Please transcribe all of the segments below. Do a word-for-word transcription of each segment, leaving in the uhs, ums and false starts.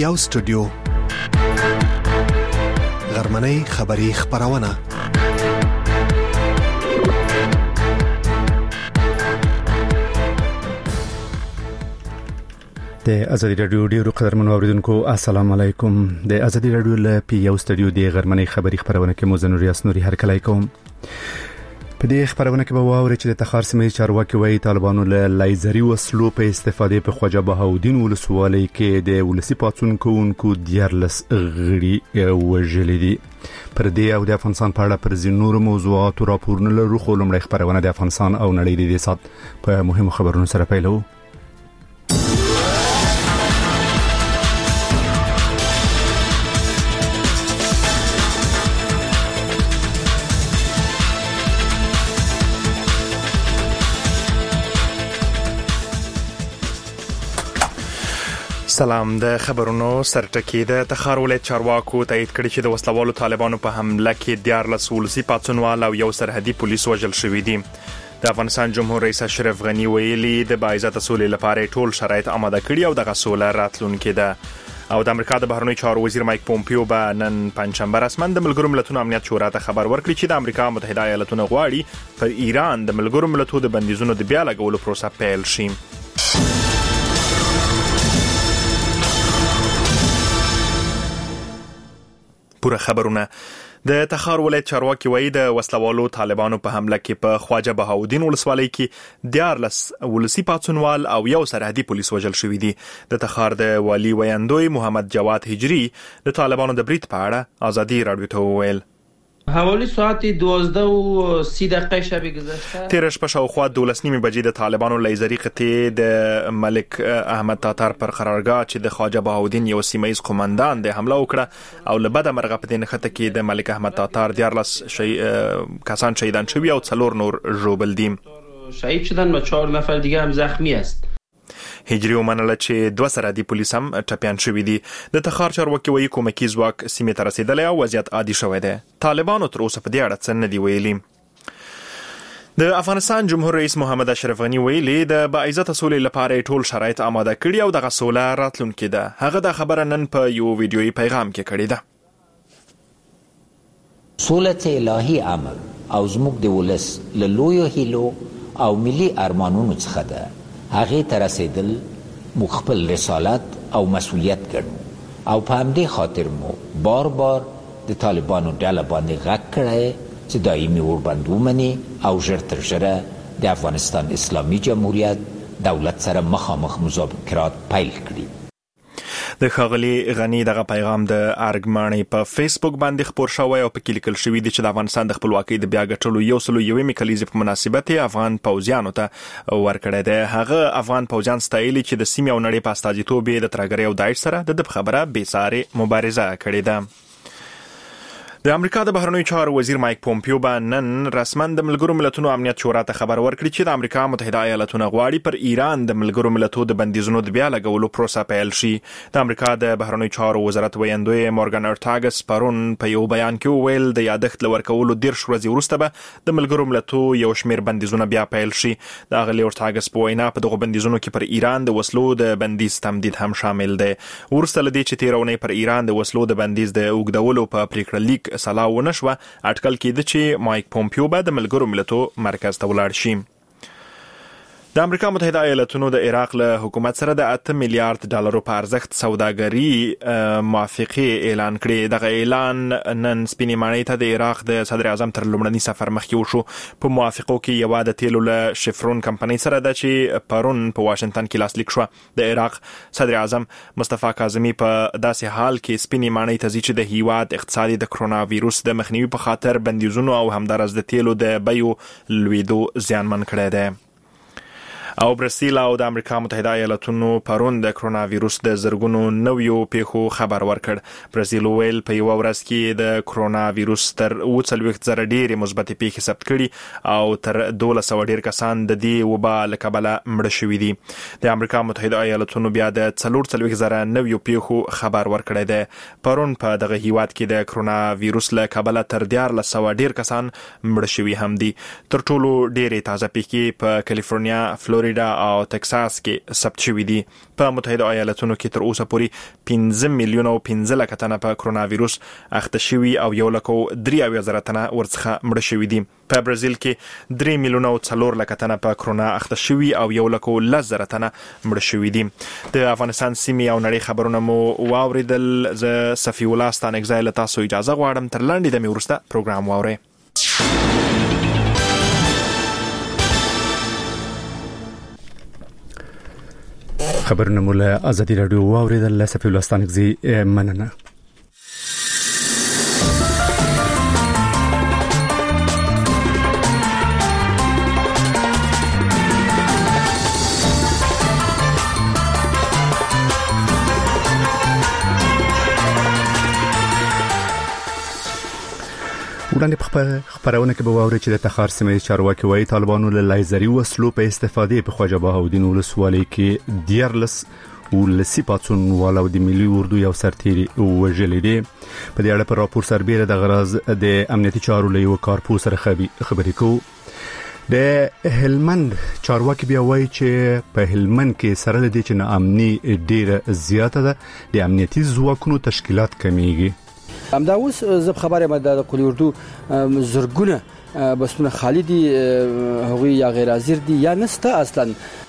یو سټوډیو غرمنۍ خبری خبرونه د ازادي رادیو ډیرو قدرمنو اوریدونکو السلام علیکم. د ازادي رادیو له پی یو سټوډیو د غرمنۍ خبری خبرونه کې موزن ریاس نوري هر کله کوم. په دې خبرونه کې به واوري چې د تخار سیمې چارواکي وایي طالبانو له لایزري وسلو په استفادې په خواجه بهاودین ولسوالۍ کې د ولسی پاتون کوونکو دیارلس غړي وژلي دي. پر دې او د افغانستان په اړه پر ځینو موضوعاتو راپورونه لرو، خو لومړی خبرونه د افغانستان او نړۍ د سات په مهمو خبرونو سره پیلو. سلام. د خبرونو سرټکی د تخار ولایت چارواکو تایید کړی چې د وسلوالو طالبانو په حمله کې دیارلس ولسی پاتونوال او یو سرحدي پولیس وژل شوي دي. د افغانستان جمهور رئیس اشرف غنی ویلي د باعزته سولې لپاره ټول شرایط آماده کړي او دغه سوله راتلونکې ده. او د امریکا د بهرنیو چارو وزیر مایک پومپیو به نن پنځشنبه رسماً د ملګرو ملتونو امنیت شورا ته خبر ورکړي چې د امریکا متحده ایالاتونو غواړي پر ایران د ملګرو ملتونو د بندیزونو د بیا لګولو پروسه پیل شي. پوره خبرونه. د تخار ولایت چارواکي وایي د وسلوالو طالبانو په حمله کې په خواجه بهاودین ولسوالۍ کې دیارلس ولسی پاتونوال او یو سرحدي پولیس وژل شوي دي. د تخار د والی ویاندوی محمد جواد هجری د طالبانو د برید په اړه ازادي رادیو ته وویل. حوالی ساعت دوازده و سی دقیقه شب گذشته تیر شپه شاوخوا دولس نیمې بجې د طالبانو لیزري قطعې د ملک احمد تاتار پر قرارګاه چې د خواجه بهاودین یو سیمه ییز قومندان د حمله وکړه او له بده مرغه په دې نښته کې د ملک احمد تاتار دیارلس شي کسان شهیدان شوي او څلور نور ژوبل دي. شهید شدن و چهار نفر دیگه هم زخمی است. هجری ومنله چې دوه سرحدي پولیس هم ټپیان شوي دي. د تخار چارواکي وایي کومکي ځواک سیمې ته رسیدلی او وضعیت عادي شوی دی. طالبانو تر اوسه په دې اړه څه نه دي ویلي. د افغانستان جمهور رئیس محمد اشرف غنی ویلي د باعزته سولې لپاره ټول شرایط آماده کړي او دغه سوله راتلونکې ده. هغه دا خبره نن په یو ویډیويي پیغام کې کړې ده. سولت الهی امر او زموږ د ولس له لویو هیلو او ملي ارمانونو څخه ده. هغه ته رسیدل مو خپل رسالت او مسؤلیت ګڼو او په همدې خاطر مو بار بار د طالبانو ډله باندې غږ کړی چې دایمي وربند ومني او ژر تر ژره د افغانستان اسلامي جمهوریت دولت سره مخامخ مذاکرات پیل کړي. د ښاغلي غنی دغه پیغام د ارګمانۍ په فیسبوک باندې خپور شوی او پکې لیکل شوی دی چې د افغانستان د خپلواکۍ د بیا ګټلو یو سلو یوې کلیزې په مناسبت افغان پوځیانو ته ورکړی دی. هغه افغان پوځیان ستایلي چې د سیمې او نړۍ په استازیتوب یې د ترهګرۍ او داعش سره د خبره بې سارې مبارزه کړې ده. د امریکا د بهرنیو چارو وزیر مایک پومپیو به نن رسماً د ملګرو ملتونو امنیت شورا ته خبر ورکړي چې د امریکا متحده ایالاتونو غواړي پر ایران د ملګرو ملتونو د بندیزونو د بیا لګولو پروسه پیل شي. د امریکا د بهرنیو چارو وزارت ویاندوی مورګان ارټاګس پرون په یو بیان کې وویل د یادښت له ورکولو دېرش ورځې وروسته به د ملګرو ملتونو یو شمېر بندیزونه بیا پیل شي. د اغلې ارټاګس په وینا په دغو بندیزونو کې پر ایران د وسلو د بندیز تمدید هم شامل دی. وروسته له دې چې تېره اونۍ پر ایران د وسلو د بندیز د اوږدولو په پریکړه لیک سلا ونه شوه، اټکل کېده چې مایک پومپیو به د ملګرو ملتونو مرکز ته ولاړ شي. د امریکا متحده ایالاتونو د عراق له حکومت سره د اته میلیارډ ډالرو په ارزښت سوداګري موافقه اعلان کړې. دغه اعلان نن سپینې ماڼۍ ته د عراق د صدر اعظم تر لومړني سفر مخکې وشو. په موافقو کې یوه د تیلو له شفرون کمپنۍ سره ده چې پرون په واشنگټن کې لاسلیک شوه. د عراق صدر اعظم مصطفی کاظمي په داسې حال کې سپینې ماڼۍ ته ځي چې د هیواد اقتصادي د کرونا ویروس د مخنیوي په خاطر بندیزونو او همدارس د تیلو د بیو لویدو زیانمن کړی دی. او برازیل او د امریکا متحده ایالاتونو پرون د کرونا ویروس د زرګونو نویو پیښو خبر ورکړ. برازیل ویل په یو ورځ کې د کرونا ویروس تر اوه څلوېښت زره ډېرې مثبتې پیښې ثبت کړي او تر دولس سوه ډېر کسان د دې وبا له کبله مړه شوي دي. د امریکا متحده ایالاتونو بیا د څلور څلوېښت زره نویو پیښو خبر ورکړی دی. پرون په دغه هیواد کې د کرونا ویروس له کبله تر دیارلس سوه ډېر کسان مړه شوي هم دي. تر ټولو ډېرې تازه پیښې په کالیفورنیا، فلوریدا فلوریدا او تکساس کې ثبت شوې دي. په متحده ایالاتونو کې تر اوسه پورې پنځه میلیون او پنځه لک تنه په کرونا وایروس اخته شوي او یو لک درې اویا زره تنه ورڅخه مړه شوي دي. په برازیل کې درې میلیون او څلور لک تنه په کرونا اخته شوي او یو لک لس زره تنه مړه شوي دي. د افغانستان سیمې او نړۍ خبرونه مو واوریدل. ز صفی الله ستانګزای له تاسو اجازه غواړم تر لاندې د میورسته پروګرام واورئ. خبرونه مولا ازادي رادیو واوریدل. صفی الله ستانګزای مننه. وړاندې په خبرونه کې به واوري چې د تخار سیمې چارواکي وايي طالبانو له لایزري وسلو په استفادې په خواجه بهاودین ولسوالۍ کې دیارلس ولسی پاتون والو د ملي اردو یو سرتیري وژلې دي. په دې اړه پر راپور سربېره د غرض د امنیتي چارو له یو کارپو سره خبرې کوو. د هلمند چارواکي بیا وايي چې په هلمند کې سره د دې چې ناامني ډیره زیاته ده د امنیتي ځواکونو تشکیلات کمیږي. همدا اوس زب خبره مده د کلی اردو زرګونه بسونه خالدي هغوی یا غیر حاضر دي یا نسته اصلا.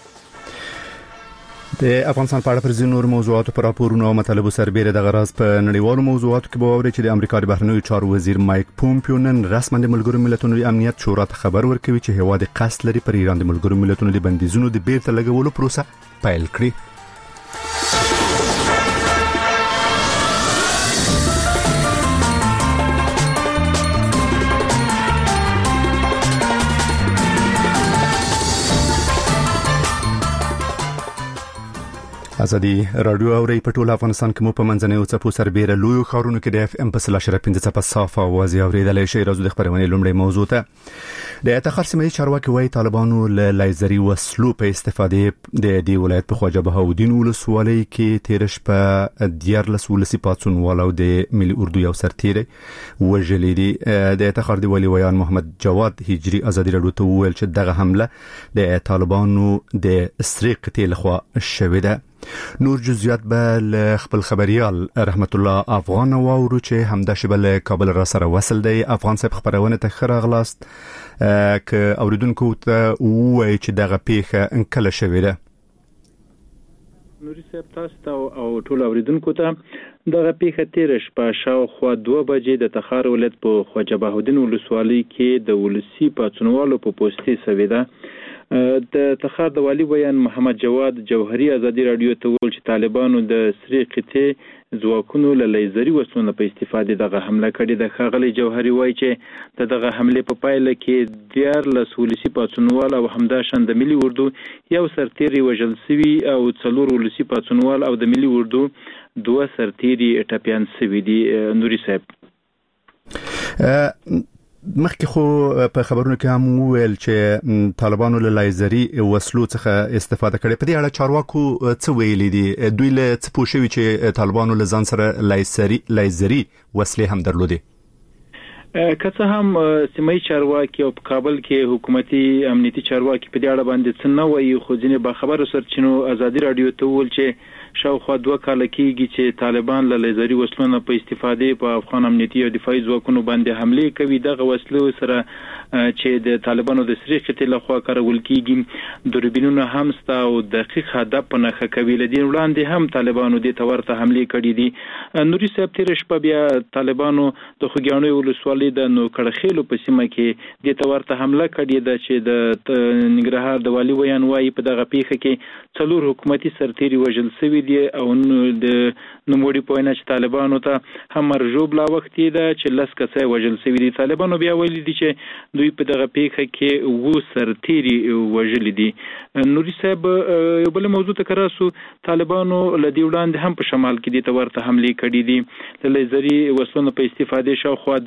د افغانستان په اړه پر ځینو نور موضوعاتو پر راپورونو او مطالبو سربېره د غرض په نړیوالو موضوعاتو کې به واوري چې د امریکا د بهرنیو چارو وزیر مایک پومپیو نن رسما د ملګرو ملتونو د امنیت شورا ته خبر ورکوي چې هیواد قصد لري پر ایران د ملګرو ملتونو د بندیزونو د بیرته لګولو پروسه پیل کړي. ازادي رادیو اوري په ټول افغانستان کې مو په منځنۍ څپو سربېره لوی خارونو کې د اف ام په سلاشره پنځه څپه صافه اوازې اوریدلای شي. راځو د خبرونه لومړی موضوع ته. د تخار سیمې چارواکي وايي طالبانو له لایزري وسلو په استفادې د دې ولایت په خواجه بهاودین ولسوالۍ کې تیر شپه دیارلس ولسی پاتون والو د ملي اردو یو سرتیري وژلې دي. د تخار دی ولی ویان محمد جواد هجری ازادي رادیو ته ویل چې دغه حمله د طالبانو د سریق تل خو شوې ده. نور جزئیات به خپل خبريال رحمت الله افغان واورو چې همدا شبل کابل را سره وصل دی. افغان صاحب خبرونه ته خره غلاست ک اوریدونکو ته وایي چې دغه پیښه انکله شوې ده. نوري صاحب تاسو او ټول اوریدونکو ته دغه پیښه تیر شپه شاوخوا دوه بجې د تخار ولایت په خواجه بهاودین ولسوالۍ کې د ولسی پاتونوالو په پوسټي سوي ده. د تخار د والی ویان محمد جواد جوهری ازادي رادیو ته ویل چې طالبانو د سری قطې ځواکونو له لیزري وسلو په استفادې دغه حمله کړې ده. ښاغلی جوهری وایي چې دغه حمله په پایله کې دیارلس ولسی پاتونوال او همداشان د ملي اردو یو سرتیري وژل شوي او څلور ولسی پاتونوال او د ملي اردو دوه سرتیري ټپیان شوي دي. نوري صاحب مخکې خو په خبرونو کې هم ویل چې طالبانو له لایزري وسلو څخه استفاده کړې. په دې اړه چارواکو څه ویلي دي؟ دوی له څه پوښوي چې طالبانو له ځان سره لایزري لایزري وسلې هم درلودي؟ که څه هم سیمه چارواکي او په کابل کې حکومتي امنیتي چارواکي په دې اړه باندې څه نه وایي، خو ځینې با خبرو سرچینو ازادي رادیو ته ویل چې شاوخوا دوه کال کېږي چې طالبان له لیزري وسلو نه په استفادې په افغان امنیتي او دفاعي ځواکونو باندې حمله کوي. دغه وسلو سره چې د طالبانو د سری قطې لخوا کارول کېږي دوربینونه هم ستا او دقیق هدف په نښه کوي. له دې وړاندې هم طالبانو دې ته ورته حملې کړې دي. نوري صاحب تېره شپه بیا طالبانو د خوږیاڼیو ولسوالۍ د نوکړخیلو په سیمه کې دې ته ورته حمله کړې ده چې د ننګرهار د والي ویان وایي په دغه پیښه کې څلور حکومتي سرتیري وژل شوي دي او د نوموړي په وینا چې طالبانو ته هم مرجوب لا وخت ده چې لس کسه وژل شوي دي. طالبانو بیا ویلي دي چې دوی په دغه پیښه کې وو سرتیري وژل دي. نوري صاحب یو بل موضوع ته کراسو طالبانو لدی وړاندې هم په شمال کې دي ته ورته حمله کړې دي. د لیزري وسلو په استفادې شاوخوا درې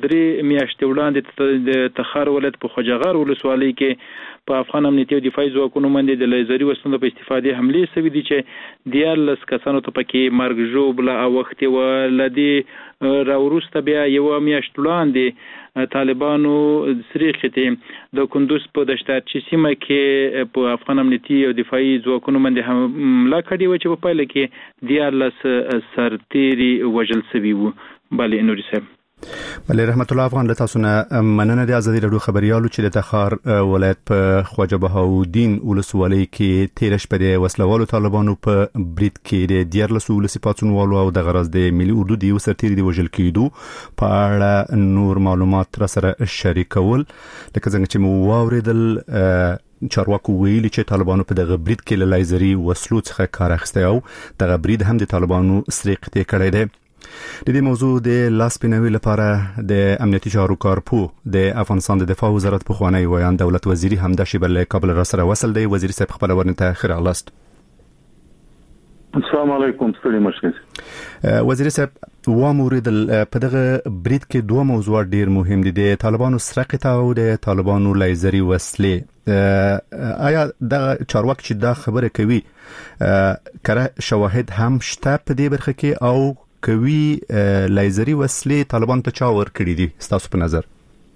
میاشتې وړاندې د تخار ولایت په خوجغار ولسوالۍ کې په افغان امنیتي او دفاعي ځواکونو باندې د لیزري وسلو په استفادې حملې شوې دي چې دیارلس کسانو ته پکې مرګ ژوبله اوښتې وه. له دې راوروسته بیا یوه میاشت وړاندې طالبانو سرې خطې د کندوز په دشتارچي سیمه کې په افغان امنیتي او دفاعي ځواکونو باندې حمله کړې وه چې په پایله کې دیارلس سرتیري وژل شوي وو. بله نوري صاحب. بله رحمت الله افغان له تاسو نه مننه د ازادي راډیو خبريالو چې د تخار ولایت په خواجه بهاودین ولسوالۍ کې تیر شپه د وسلوالو طالبانو په برید کې د دیارلس ولسی پاتونوالو او د غرض د ملي اردو د یو سرتیري د وژل کېدو په اړه نور معلومات را سره شریکول. لکه څنګه چې مو واوریدل چارواکو ویلي چې طالبانو په دغه برید کې له لیزري وسلو څخه کار اخیستی او دغه برید هم د طالبانو سرې قطع کړی دی. د دې موضوع د لاس پنوي لپاره د امنیتي چارو کارپو د افغانستان د دفاع وزارت په خوانی ویان دولت وزیری همدا شیبه له کابل را سره وصل دی. وزیر صاحب خپل ورنته خیر اغلاست. السلام علیکم ستړي مشه. وزیر صاحب و مورد په دغه برید کې دوه موضوعات ډیر مهم دي، د طالبانو سره قطع او د طالبانو لیزري وسلې. آیا د چارواک چې دا خبره کوي کړه شواهد هم شته په دې برخه کې او کوي لیزري وسلې طالبان ته چا ور کړی دي ستاسو په نظر؟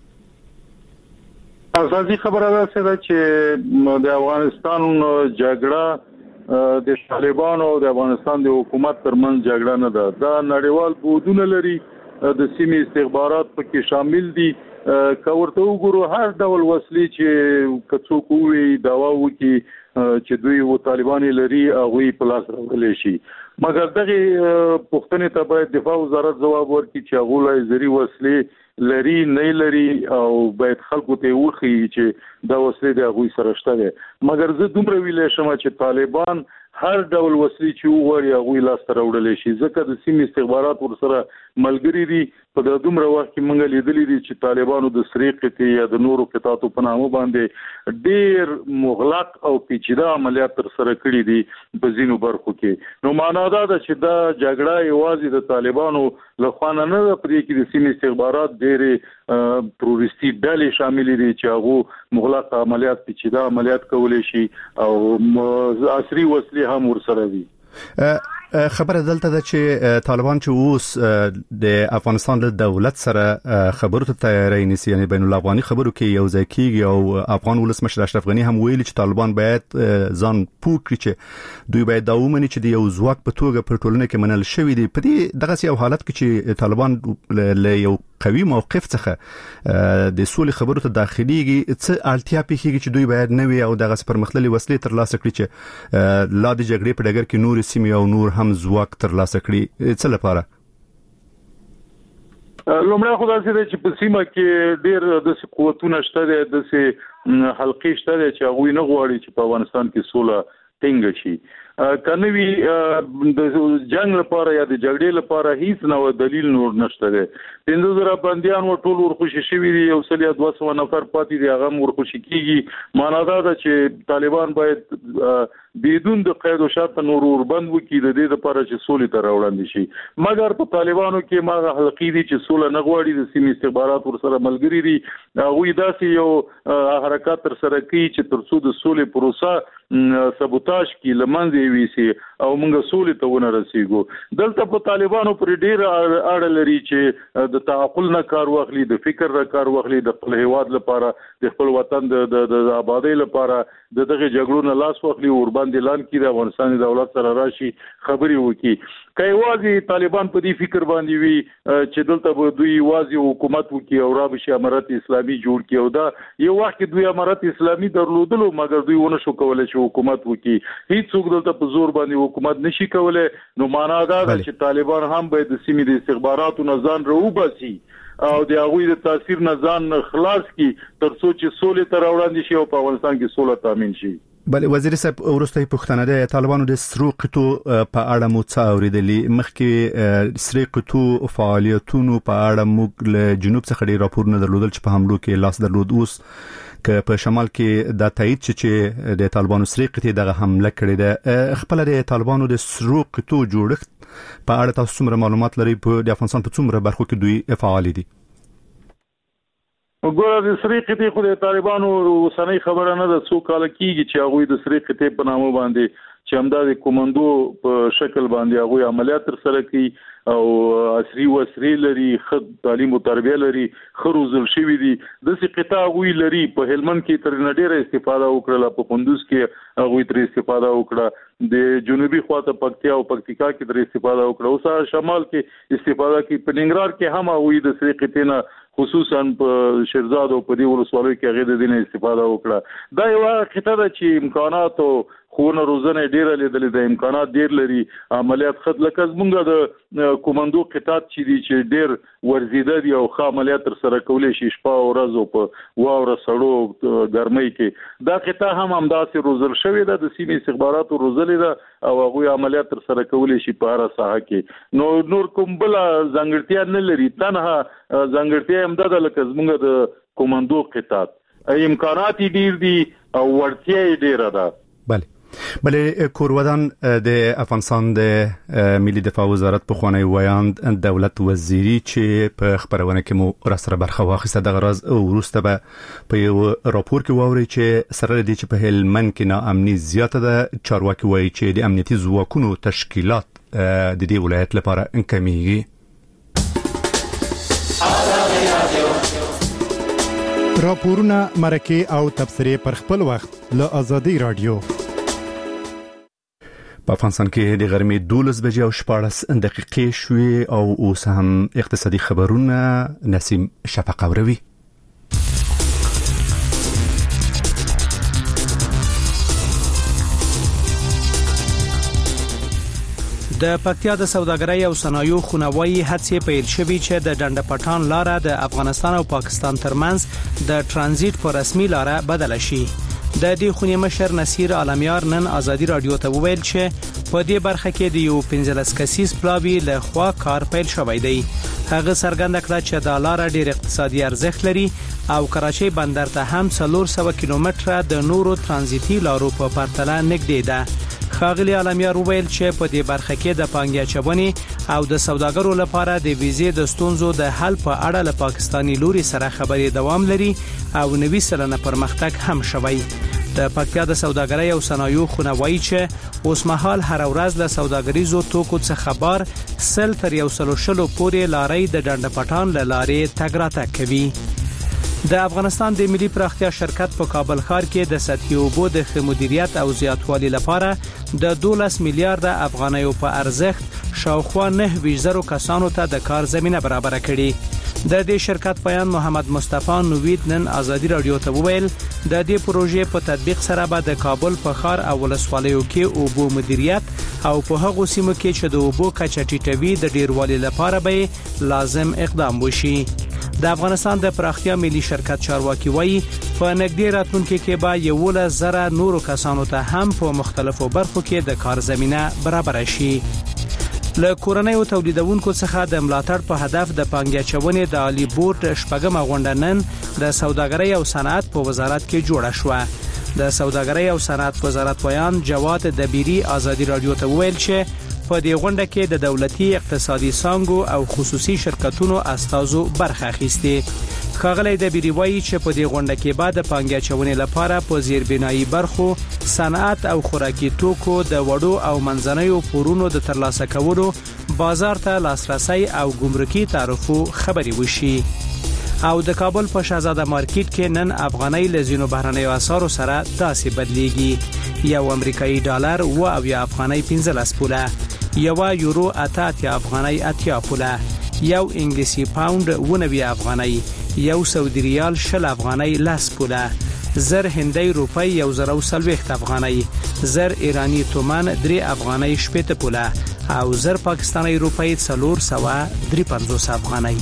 اساسي خبره ده چې د افغانستان جګړه د طالبانو او د افغانستان د حکومت ترمنځ جګړه نه ده، دا نړیوال بودونه لري، د سیمې استخبارات پکې شامل دي. که ورته وګورو هر ډول وسلې چې کڅوک وي داوا وکي چې دوی و طالبان لري هغه په لاس راغلي شي، مګر دغه پښتنې ته باید دفاع وزارت جواب ورکړي چې هغه لیزري وسلې لري نه لري او باید خلکو ته وخی چې دا وسلې د هغه سره شته دي. مګر زه دومره ویلې شم چې طالبان هر ډول وسلې چې وغواړي هغه لاس ته راوړل شي، ځکه د سیمې استخبارات ورسره ملګری دي. په د دومره وخت کې موږ لیدلې دي چې طالبانو د سرې قطعې یا د نورو قطعاتو په نامه باندې ډېر مغلق او پیچیده عملیات تر سره کړي دي په ځینو برخو کې. نو معنا دا ده چې دا جګړه یوازې د طالبانو له خوا نه ده، په دې کې د سیمې استخبارات ډېرې تروریستي ډلې شامل دي چې هغه مغلق عملیات پیچیده عملیات کولی شي او عصري وسلې هم ورسره دي. خبره دلته ده چې طالبان چې اوس د افغانستان د دولت سره خبرو ته تیاری نیسي، یعنی بین الافغاني خبرو کې یو ځای کېږي او افغان ولسمشر اشرف غني هم ویلي چې طالبان باید ځان پوه کړي چې دوی باید دا ومني چې د یو ځواک په توګه پر ټولنه کې منل شوی دی. په دې دغه یو حالت کې چې طالبان له یو قوي موقف څخه د سولې خبرو ته داخليږي، څه اړتیا پیږي چې دوی باید نوي او دغه پرمختللي وسلې ترلاسه کړي چې لا د جګړې په ډګر کې نور سیمې او نور هم ځواک ترلاسه کړي؟ څه لپاره؟ لومړی خو داسې دی چې په سیمه کې ډېر داسې قوتونه شته دي، داسې حلقې شته دي چې هغوی نه غواړي چې په افغانستان کې سوله ټینګه شي. کنه وی د جنگ لپاره یا د جګړې لپاره هیڅ نو دلیل نور نشته دی. پنځه زره بنديان و ټول ورخوشي شوی دي، یو سل یا دوه سوه نفر پاتې دي هغه ورخوشي کیږي. معنا دا ده چې طالبان باید بدون د قید او شرط نور وربند وکړي د دې لپاره چې سولې ته راوړاندې شي. مګر په طالبانو کې ماغه حلقې دي چې سوله نه غواړي، د سیمې استخبارات ورسره ملګری دي، هغوی داسې یو حرکت تر سره کوي چې ترڅو د سولې پروسه سبوتاژ کی لمنځه ویسي او موږ سولې ته ونه رسیږو. دلته په طالبانو پر ډیر اړه لري چې د تعقل نه کار واخلي، د فکر نه کار واخلي، د خپل هیواد لپاره، د خپل وطن د د آبادی لپاره د دغه جګړو نه لاس واخلي او باندې اعلان کړي د افغانستان دولت سره راشي خبري وکړي. کای وازي طالبان په دې فکر باندې وي چې دلته به دوی وازي حکومت وکړي او رابشي امارت اسلامي جوړ کړي او دا یو وخت کې دوی امارت اسلامي درلودلو مګر دوی ونه شو کولای چې حکومت وکړي. هیڅ څوک دلته په زور باندې حکومت نشي کولای. نو معنا دا ده چې طالبان هم باید د سیمې د استخباراتو نه ځان راوباسي او د هغوی د تاثیر نه ځان خلاص کړي ترڅو چې سولې ته راوړاندې شي او په افغانستان کې سوله تامین شي. بله وزیر صاحب وروستۍ پوښتنه ده، طالبانو د سرو قطو په اړه مو څه اورېدلي؟ مخکې سرې قطو فعالیتونو په اړه موږ له جنوب څخه ډېر راپورونه درلودل چې په حملو کې لاس درلود. اوس که په شمال کې دا تایید چې د طالبانو سرې قطې دغه حمله کړې ده، خپل د طالبانو د سرو قطو جوړښت په اړه تاسو څومره معلومات لرئ؟ په د افغانستان په څومره برخو کې دوی فعال دي؟ وګوره د سری قطې خو د طالبانو وسنۍ خبره نه ده، څو کال کېږي چې هغه د سری قطې په نامه باندې چې همدا د کومندو په شکل باندې هغه عملیات تر سره کوي او عصري وسري لري، خد تعلیم او تربیه لري، خروزل شوی دي د سې قطاع وی لري. په هلمند کې تر نډیره استفاده وکړه، په کندوز کې هغه تر استفاده وکړه، د جنوبي خواته پکتیا او پکتیکا کې تر استفاده وکړه، اوس شمال کې استفاده کوي. په ننګرهار کې هم هغه د سری قطې نه خصوصا په شیرزاد او په دې ولسوالۍ کې هغه د دینه استفاده وکړه. دا یو خطه ده چې امکانات او خونه روزنه ډیره لیدلې د امکانات ډیر لري. عملیات خد لکه زمونږ د کومندو قطاعت چې دي چې ډیر ورزيده دي او ښه عملیات تر سره کولې شي شپه او ورځ او په واوره سړو ګرمۍ کې. دا قطاع هم همداسې روزل شوې ده، د سیمې استخباراتو روزلې ده او هغه عملیات تر سره کولې شي په هر ساحه کې. نو نور کوم بل ځانګړتیا نه لري، تنها ځانګړتیا هم ده لکه زمونږ د کومندو قطاعت امکانات ډیر دي او ورتیا ډیره ده. بله بله کورودان د افغانستان د ملي دفاع وزارت په خوانی ویاند دولت وزیری چې په خبرونه کې مو راسره برخه واخیسته د غراز ورسته به په یو راپور کې ووري چې سره دي چې په هلمند کې ناامني زیاته ده. چارواکي وایي چې د امنیتي ځواکونو تشکیلات د دې ولایت لپاره انکمیږي. راپورونه مرکه او تبصره پر خپل وخت له ازادي رادیو. په افغانستان کې د غرمې دولس بجې او شپاړس دقیقې شوې او اوس هم اقتصادي خبرونه نسیم شفق اوروي. د پکتیا د سوداګرۍ او صنایعو خونوایی هڅې پیل شوې چې د ډنډ پټان لاره د افغانستان او پاکستان ترمنځ د ترانزیت په رسمي لاره بدل شي. د دې خونې مشر نصیر عالمیار نن ازادي رادیو ته وویل چې په دې برخه کې د یو پنځلس کسیز پلاوی له خوا کار پیل شوی دی. هغه څرګنده کړه چې د لار ډېر اقتصادي ارزښت لري او کراچۍ بندر ته هم څلور سوه کیلومتره د نورو ترانزیتي لارو په پرتله نږدې ده. خاغلی عالمیار وویل چې په دې برخه کې د پانګې اچونې او د سوداګرو لپاره د ویزې د ستونزو د حل په اړه له پاکستاني لوري سره خبرې دوام لري او نوي سلنه پرمختګ هم شوی. د پکتیا د سوداګرۍ او صنایعو خونوایی چې اوس مهال هر ورځ له سوداګریزو توکو څخه بار سل تر یو سل شلو پورې لارې د ډنډ پټان له لارې تګ راتګ کوي. د افغانستان د ملي پراختیا شرکت په کابل ښار کې د سطحي اوبو د ښه مدیریت او زیاتوالي لپاره د دولس میلیارډ افغانیو په ارزښت شاوخوا نه ویشت زره کسانو ته د کار زمينه برابر کړي. د دې شرکت بیان محمد مصطفی نوید نن ازادي رادیو ته وویل د دې پروژې په تطبیق سره به د کابل په ښار او ولسوالیو کې اوبو مدیریت او په هغو سیمو کې چې د اوبو کچه ټیټوي د ډیروالي لپاره به لازم اقدام وشي. د افغانستان د پراختیا ملي شرکت چارواکي وایي په نږدې راتلونکي کې به یولس زره نورو کسانو ته هم په مختلفو برخو کې د کار زمينه برابر شي. له کورنۍ او تولیدونکو څخه د ملاتړ په هدف د پانګې اچونې د عالی بورډ شپږمه غونډه نن د سوداګرۍ او صنعت په وزارت کې جوړه شوه. د سوداګرۍ او صنعت وزارت ویان جواد دبیری ازادي رادیو ته وویل چې په دې غونډه کې د دولتي اقتصادي څانګو او خصوصي شرکتونو استازو برخه اخیسته. ښاغلی دبیری وایي چې په دې غونډه کې بعد د پانګې اچونې لپاره په زیربنایي برخو، صنعت او خوراکي توکو د وړو او منځنیو پورونو د ترلاسه کولو، بازار ته لاسرسي او ګمرکي تعرفو خبري وشي. او د کابل په شاهزاده مارکیټ کې نن افغانۍ له ځینو بهرنیو اسعارو سره داسې بدلیږي. یو امریکایي ډالر و او یا افغانۍ پنځلس پوله، یو یورو اته اتیا افغانۍ اتیا پوله، یو انګلیسي پاوند و نوي افغانۍ، یو سعودي ریال شل افغانۍ لس پوله، زر هندۍ روپۍ یو زر او څلوېښت افغانۍ، زر ایرانی تومان درې افغانۍ شپېته پوله او زر پاکستاني روپۍ څلور سوه درې پنځوس افغانۍ.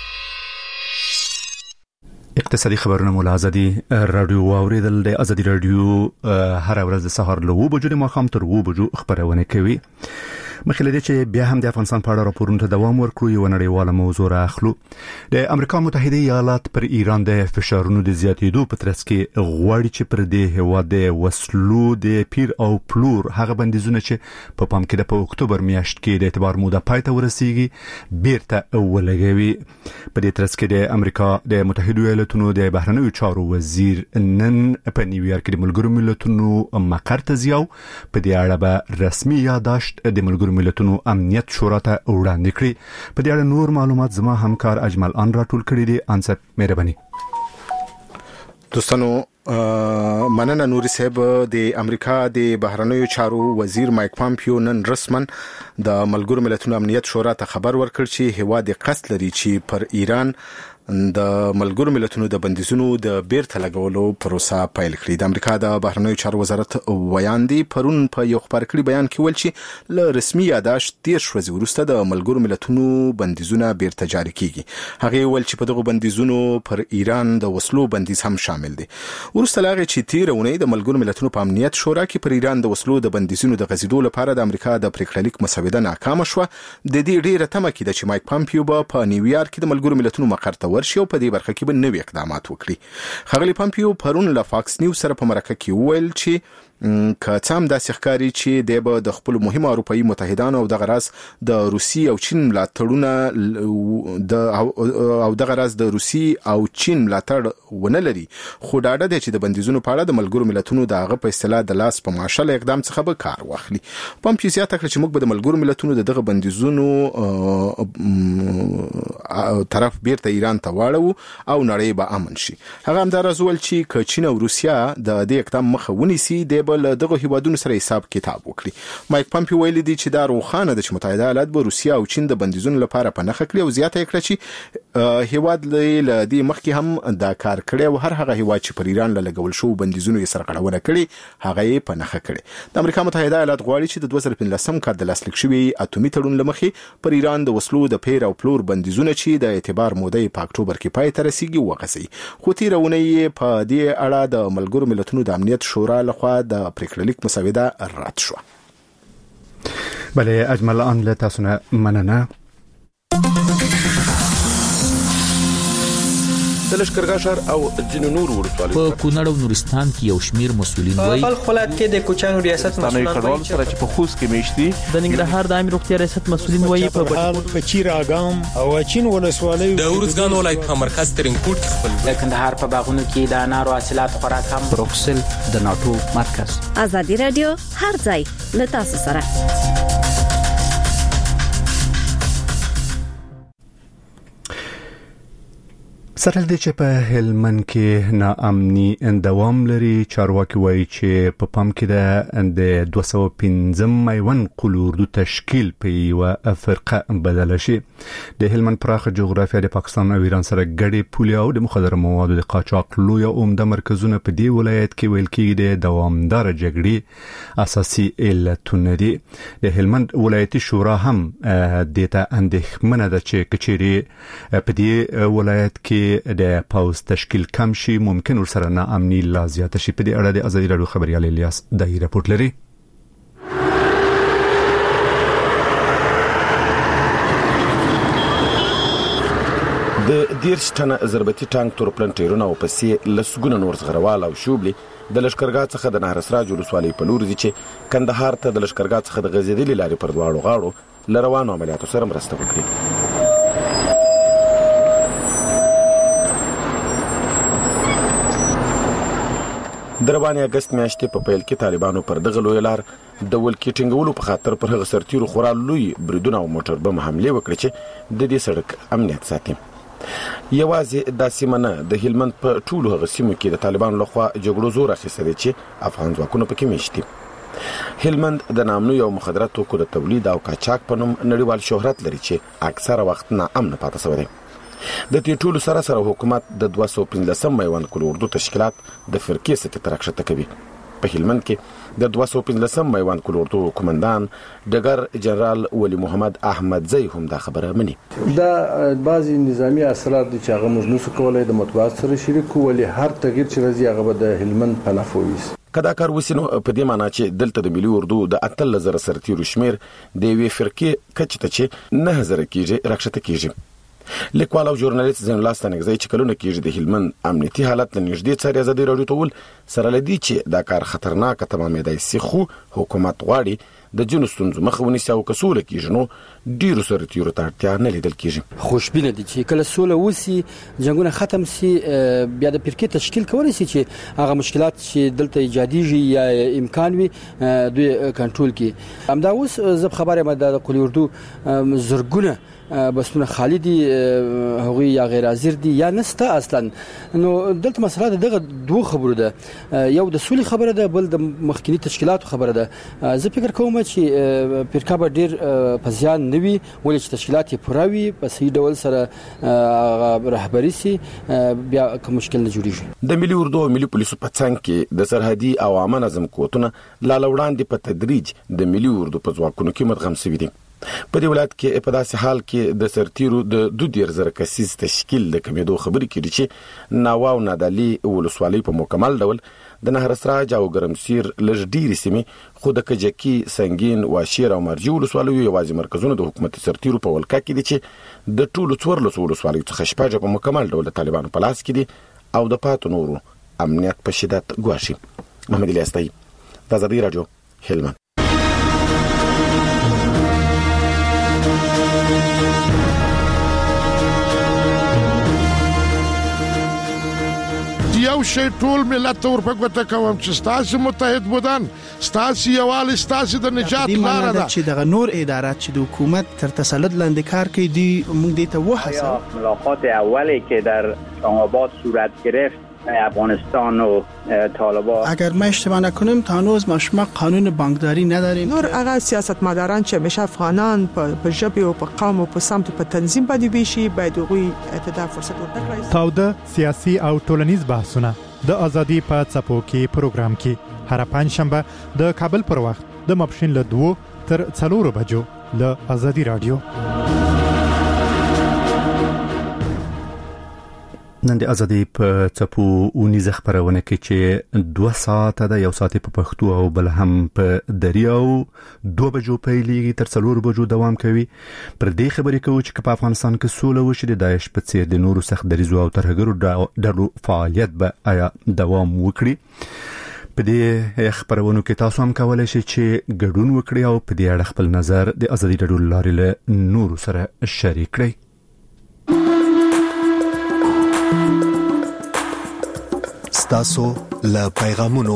اقتصادي خبرونه مو له ازادي رادیو واوریدل. د ازادي رادیو هر ورځ د سهار له اوه بجو د ماښام تر اوه بجو خبرونه کوي. مخکې له دې چې بیا هم د افغانستان په اړه راپورونو ته دوام ورکړو یو نړیواله موضوع راخلو. د امریکا متحده ایالات پر ایران د فشارونو د زیاتېدو په ترڅ کې غواړي چې پر دې هیواد د وسلو د پیر او پلور هغه بندیزونه چې په پام کې د په اکتوبر میاشت کې د اعتبار موده پای ته ورسیږي بیرته ولګوي. په دې ترڅ کې د امریکا د متحده ایالاتونو د بهرنیو چارو وزیر نن په نیویارک کې د ملګرو ملتونو مقر ته ځي. په دې اړه به رسمي یادداشت د ملګرو ملتونو امنیت شورا ته وړاندې کړي. په دې اړه نور معلومات زما همکار اجمل ان راټول کړي دي. انصر مهرباني. دوستانو مننه نوري صاحب. د امریکا د بهرنیو چارو وزیر مایک پامپیو نن رسمن د ملګرو ملتونو امنیت شورا ته خبر ورکړ چې هواد قصد لري چې پر ایران د ملګرو ملتونو د بندیزونو د بیرته لګولو پروسه پیل کړي. د امریکا د بهرنیو چارو وزارت ویاندي پرون په یو خبر کړي بیان کې ول چې له رسمي یادداشت تیر ورځې وروسته د ملګرو ملتونو بندیزونه بیرته جاری کیږي. هغه ول چې په دغه بندیزونو پر ایران د وسلو بندیز هم شامل دي. ورسته لاغه چې تیر ونې د ملګرو ملتونو په امنیت شورا کې پر ایران د وسلو د بندیزونو د غزیدو لپاره د امریکا د پریکړلیک مسوده ناکام شوه. د دې ډیره تمه کې د چې مایک پامپیو په نیویارک کې د ملګرو ملتونو مقر ته ورشي او په دې برخه کې به نوې اقدامات وکړي. خغلی پامپیو پرون له فاکس نیوز سره په مرکه کې وویل چې که څام داسې ښکاري چې د به د خپل مهمه اروپאי متحدانو او د غراس د روسي او چین ملاتړونه د او د غراس د روسي او چین ملاتړ ونه لري، خو ډاډه دی چې د بندیزونو په اړه د ملګرو ملتونو د هغه په اصطلاح د لاس په ماشل اقدام څخه به کار واخلي. پامپیو زیاته کړ چې موږ به د ملګرو ملتونو دغه بندیزونو طرف بیرته ایران ته واړو او نړۍ به امن شي. هغه هم دا راځول چې که چین او روسیا د دې اقدام مخه ونیسي د بل دغه هیوادونو سره حساب کتاب وکړي. مایک پامپیو ویل دي چې دا روخانه د متحده ایالات به روسیا او چین د بندیزونو لپاره په نخښه کړي او زیاته کړي چې هیواد له دې مخکې هم دا کار کړي او هر هغه هیواد چې پر ایران لګول شو بندیزونو یې سرغړونه کړي هغه یې په نخښه کړي. د امریکا متحده ایالات غواړي چې د دوه زره پنځلسم کال د لاسلیک شوی اتومي تړون لمخې پر ایران د وسلو د پیر او پلور بندیزونه چې د اعتبار موده په اکتوبر کې پای ته رسیږي وغځي. خو تیرونه په دې اړه د ملګرو ملتونو د امنیت شورا لخوا د پریکړلیک مسوده رد شو. بله اجمل ان له تاسو نه مننه. د لشکرګاه شهر او ځینو نور ولسوالیو په کونړ او نورستان کې یو شمیر مسولین وایي په خپل کې د کوچانو ریاست مسولان وایي چې په خوست کې میشتي د ننګرهار د عامه روغتیا ریاست مسولین وایي په بهار په چیر اګام او چین ولسوالیو د اورزګان ولایت په مرکز ترینکوټ خپل د کندهار په باغونو کې د انارو حاصلات خوراک هم بروکسل د ناتو مرکز. ازادي رادیو هر ځای له تاسو سره. سره د چې په هلمند کې ناامني دوام لري. چارواکي وایي چې په پام کې د دوه سوه پنځم میوند قلوردو تشکیل په یو فرقه بدل شي. د هلمند پراخه جغرافیه د پاکستان او ایران سره ګډې پولې او د مخدره موادو د قاچاق لوی عمده مرکزونه په دې ولایت کې ویل کېږي د دوامدار جګړې اساسي علتونه دي. د هلمند ولایتي شورا هم د ته اندېښمنه ده چې کچېری په دې ولایت کې د پاوز تشکیل کم شي ممکن ورسره ناامني لا زیات شي. په دې اړه د ازادي رادیو خبريال الیاس دای راپورټ لري. د دیرش ټنه ضربتي ټانک تورپلن ټیرونه او پسې لسګونه نور زغروال او شوبلي د لشکرګاه څخه د نهر سراج ولسوالۍ په لور دي چې کندهار ته د لشکرګاه څخه د غزیدلې لارې پر دواړو غاړو لروانو عملیاتو سره مرسته وکړي. د روانې اگست میاشتې په پیل کې طالبانو پر دغه لوی لار د ولکې ټینګولو په خاطر پر هغه سرتیرو خورا لوی بریدونه او موټر بم حمله وکړي چې د دې سړک امنیت ساتي. یوازې د سیمنه د هلمند په ټولو هغه سیمو کې د طالبانو لخوا جګړو زور اخیسته دي چې افغان ځواکونه پکې میشتي. هلمند د نامنو او مخدرات توکو د تولید او قاچاق په نوم نړیوال شهرت لري چې اکثره وخت ناامن پاتې شوی دی. د دې ټولو سره سره حکومت د دوه سوه پنځلسم میوند قلوردو تشکیلات د فرقې سطح ته راښکته کوي. په هلمند کې د دوه سوه پنځلسم میوند قلوردو قومندان ډګر جنرال ولی محمد احمدزی هم دا خبره مني. دا بعضی نظامی اثرات دي چې هغه موږ نسو کولای د مطبوعات سره شریک ولی هر تغییر چې راځي هغه به د هلمند په نفع وي. کدا کار وسینو په دې معنی چې دلته د ملي اردو د اتل زر سرتیرو شمیر د وی فرقې کچته چې نه هزار کیږي راکشته کیږي لیکوال او ژورنالیست زین الله ستنګزی چې کلونه کیږي د هلمند امنیتي حالت لنږدې څاري ازادي رادیو ټول سره لدی چې دا کار خطرناک تمامېدای سي خو حکومت غواړي د جنو ستونزو مخه ونیسي او کسوله کیږي نو ډیرو سرتیرو ته اړتیا نه لیدل کیږي. خوشبینه دي چې کله سوله وسی جنگونه ختم سي بیا د فرقې تشکیل کولای شي چې هغه مشکلات چې دلته ایجاديږي یا امکان وي دوی کنټرول کړي. همدا اوس زب خبره مده د قلی اردو زرګونه بسونه خالدي هغوی یا غیر حاضر دي یا نسته اصلا. نو دلته مسله دغه دوه خبرو ده، یو د سولې خبره ده، بل د مخکنی تشکیلاتو خبره ده. زه فکر کوم چې فرقه به ډیر په زیان نه وي ولې چې تشکیلات یې پوره وي په صحیح ډول سره رهبري سي بیا کوم مشکل نه جوړیږي. د ملي اردو او ملي پولیسو په څنګ کې د سرحدي او عامه نظم قوتونه لا لوړاندې په تدریج د ملي اردو په ځواکونو کې مدغم شوي دي. په دې ولایت کې په داسې حال کې د سرتیرو د دوه ډیر زره کسیز تشکیل د کمیدو خبرې کړي چې ناوا او نادالي ولسوالۍ په مکمل ډول د نهر سراج او ګرمسیر لږ ډیرې سیمې خو د کجکی سنگین واشیر او مرجو ولسوالۍ یوازې مرکزونه د حکومت سرتیرو په ولکه کې دي چې د ټولو څوارلسو ولسوالیو څخه شپږ په مکمل ډول د طالبانو په لاس کې دي او د پاتو نورو امنیت په شدت ګواښي. محمد الیاستای، آزادي رادیو، هلمند. یو شی ټول ملت ور په ګوته کوم چې ستاسو متحد بودن ستاسو یوال ستاسو د نجات لار ده چې د نور ادارات چې د حکومت تر تسلط لاندې کار کوي دی موږ دې ته وحسه. ملاقات اولی که در آباد صورت گرفت افغانستان و طالبان، اگر ما اشتباه نکنیم تا هنوز ما قانون بانکداری نداریم. نور هغه سیاستمداران چې همیشه افغانان په ژبه او په قوم او په سمت په تنظیم باندې ویشي باید هغوی ته فرصت ورکړي. تاوده سیاسي او ټولنیز بحثونه د ازادي په څپو کې پروګرام کې هر پنځشنبه د کابل پر وخت د ماپښین له دوه تر څلورو بجو له ازادي رادیو. نن د ازادي په څپو اونیزه خبرونه کې چې دوه ساعته د یو ساعت په پښتو او بل هم په دریاو دوه بجو پیلېږي تر څلور بجو دوام کوي. پر دې خبرې کوو چې په افغانستان کې سوله وشي د داعش په څیر د نورو سخت دریزو او ترهګرو ډلو فعالیت به آیا دوام وکړي. په دې خبرونو کې تاسو هم کولای شئ چې ګډون وکړئ او په دې اړه خپل نظر د ازادي رادیو لارې له نورو سره شریک کړئ. ستاسو له پیغامونو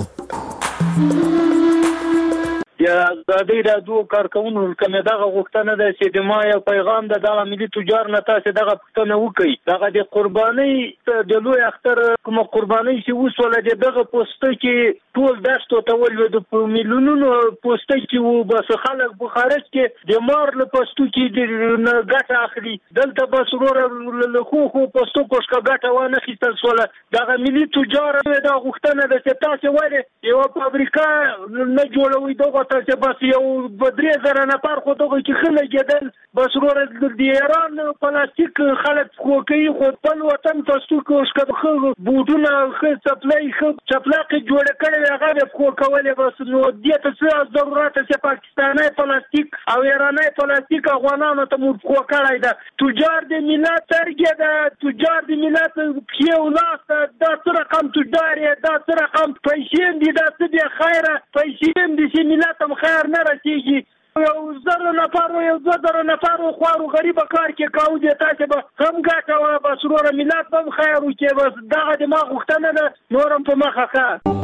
یا ازادي رادیو کارکونکو کومه دغه غوښتنه ده چې د ما یو پیغام د دغه ملي تجار نه تاسو دغه پښتنه وکړي دغه د قرباني د لوی اختر کوم قرباني چې وسوله دغه پوسټ کې ټول داشتو ته ولود په میلیونونو پوسټ کې وو بس خلک بخارج کې د مار له پوسټو کې د ګټه اخلي دلته بس ورور له خو خو پوسټو کوشکا ګټه ونه خېستل سوله دغه ملي تجار د غوښتنه ده چې تاسو وایي یو فابریکه نه جوړوي دغه چې بس یو بدري زره نفر خو دغه کې خلک کېدل بس ورور د ایران پلاستیک خلک خو کوي خو په وطن تاسو کوشکا بوټونه خو سپلای خو چپلاک جوړ کړي هغه خو کولای بس نو دې ته څه ضرورت چې پاکستاني پلاستیک او ایراني پلاستیک افغانانو ته مو خو کړای دا تجار د ملت ترګه دا تجار د ملت کیو لاس دا څه رقم تجار دا څه رقم پیسې دي دا څه دی خیره پیسې دي چې ملت هم خیر نه رسیږي یو زر نفر یو زر نفر خوارو غریب کار کې کاو دي تاسو به هم ګټه بس ورور ملت هم خیر وکي بس دغه د ما غوښتنه ده نورم په مخه ښه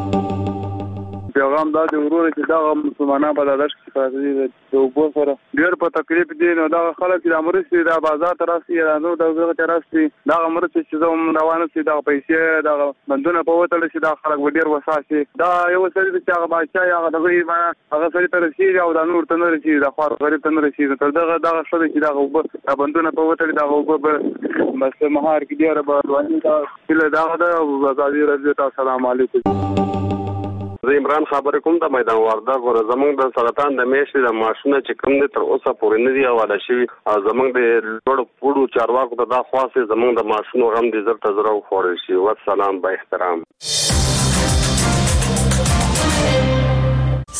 پیغام دا د ورور چې دا مسلمانان په دادش کې فاصله دي د وګو سره ډیر په تکلیف دي نو دا خلک د امرسي د بازار تراسي نو دغه تراسي دا امرسي چې زموږ روانه سي دا پیسې دا بندونه په وتل شي دا خلک ډیر وساسي دا یو سړي چې هغه بادشاہ هغه دغه ما هغه سړي ترسي او دا نور ته نه رسي دا خو غریب ته نه رسي تر دغه دغه شته چې دا بندونه په وتل دا وګو بس مهار کې ډیر به رواني دا دا دا ازادي رضی السلام علیکم. زه عمران خبرې کوم د میدان وردګ ور زمونږ د سرطان د میاشتې د ماشونه چې کوم دي تر اوسه پورې نه دی حواله شوي او زمونږ د لوړ پوړو چارواکو ته دا خواستې زمونږ د ماشونو غم دي زر ته زر وخوړل شي. والسلام با احترام.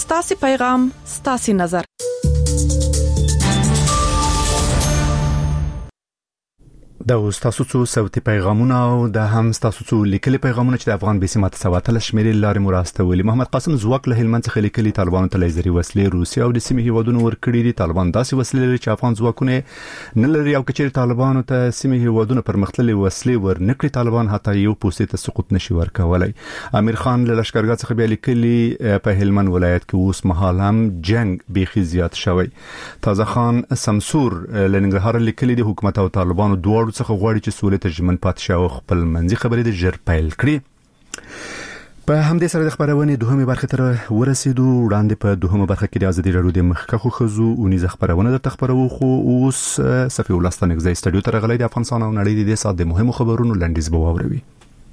ستاسو پیغام ستاسو نظر. دا تاسو څو صوتي پیغامونه او د هم تاسو څو لیکلي پیغامونه چې د افغان بسمات سواتل شمیرې لارې مراستولي. محمد قاسم زواک له هلمند څخه لیکلي طالبانو ته لیزري وسلې روسیا او د سیمې هیوادونو ورکړي دي. طالبان داسې وسلې لري چې افغان ځواکونه نه لري او کچېر طالبانو ته سیمې هیوادونو پرمختللي وسلې ورنکړي طالبان حتی یو پوسټ ته سقوط نشي ورکولای. امیر خان له لشکرګاه څخه بیا لیکلي په هلمند ولایت کې اوس مهال هم جنگ بيخي زیات شوی. تازه خان سمسور لنګرهار لیکلي دي حکومت او طالبانو دوه څخه غواړي چې سولې ته ژمن پاتې شي او خپل منځي خبرې د ژر پیل کړي. په همدې سره د خبرونه دوهمه برخه تر ورسېدو. وړاندې په دوهمه برخه کې د ازادي راډیو د مخکخو خزو اونیزه خبرونه د تخبرو خو اوس صفي ولستان غزي استډیو ته راغلي د افغانستان او نړۍ د سات د مهمو خبرونو لنډیز به واوروي.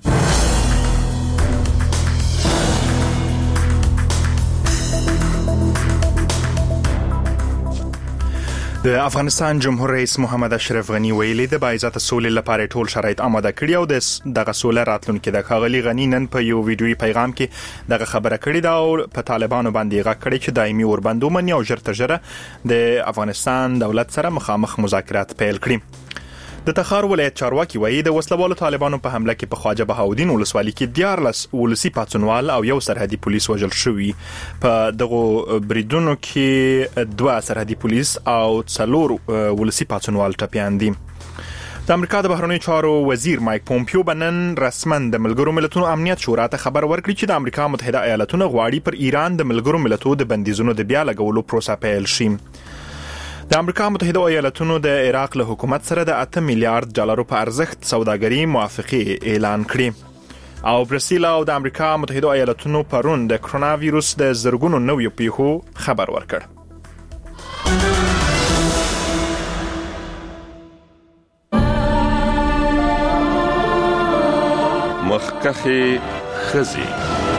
د افغانستان جمهور رئیس محمد اشرف غنی ویلي د باعزت سولې لپاره ټول شرایط آماده کړي او د دغه سولې راتلونکو د خاغلی غنی نن په یو ویډیوي پیغام کې دغه خبره کړې ده او په طالبانو باندې غږ کړی چې دایمي اوربندومنی او ژر تر ژره د افغانستان دولت سره مخامخ مذاکرات پیل کړي. د تخار ولایت چارواکي وایي د وسلوالو طالبانو په حمله کې په خواجه بهاودین ولسوالۍ کې دیارلس ولسی پاتونوال او یو سرحدي پولیس وژل شوی. په دغه بریدونو کې دوه سرحدي پولیس او څلور ولسی پاتونوال ټپيان دي. د امریکا د بهرنیو چارو وزیر مایک پومپیو بنن رسمن د ملګرو ملتونو امنیت شورا ته خبر ورکړي چې د امریکا متحده ایالاتونو غواړي پر ایران د ملګرو ملتونو د بندیزونو د بیا لګولو پروسه پیل شي. د امریکا متحده ایالاتونو د عراق له حکومت سره د اته میلیارډ ډالرو په ارزښت سوداګري موافقه اعلان کړې او برازیل او د امریکا متحده ایالاتونو پرون د کرونا وایروس د زرګونو نویو پیښو خبر ورکړ. مخکخي خزي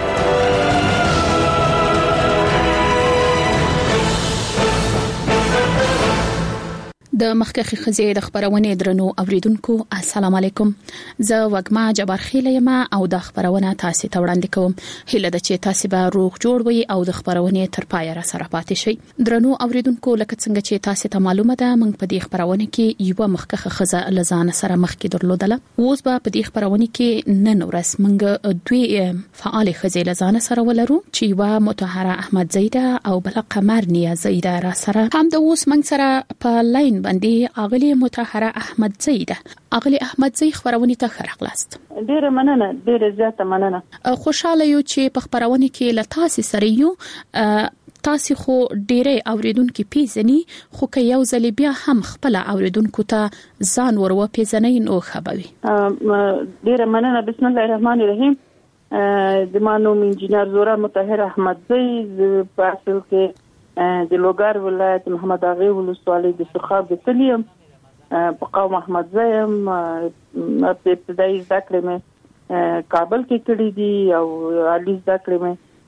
د مخکخي خزي د خبرونه درنو اوریدونکو السلام علیکم. زه وګما جبار خیله یم او د خبرونه تاسو ته وړاندې کوم. هله د چې تاسو به روغ جوړ وي او د خبرونه تر پای را سره پاتې شي. درنو اوریدونکو لکه څنګه چې تاسو ته معلومه ده موږ په دې خبرونه کې یو مخکخه خزه لزان سره مخ کې درلودله. اوس به په دې خبرونه کې نن ورځ موږ دوی فعال خزه لزان سره ولرو چې یو متطهره احمد زیده او بل قمر نیا زیده را سره هم د اوس موږ سره په لاین باندې اغلی متطهره احمد زیده. اغلی احمد زی خبرونه ته خرخلاست. ډیره مننه ډیره زیاته مننه. خوشاله یو چې په خبرونه کې لتاسي سره یو تاسو خو ډیره اوریدونکو پیژني خو که یو ځل بیا هم خپل اوریدونکو ته ځان ورو پیژنئ نو خبري. ډیره مننه. بسم الله الرحمن الرحیم. د مانو انجنیر زورا متطهره احمد زی په اصل کې د لوګر ولایت محمد اغه ولسوالۍ د سخاب د تلیم په قوم احمد زیم په ابتدایي ذکر مې کابل کې کړی دی او عالی ذکر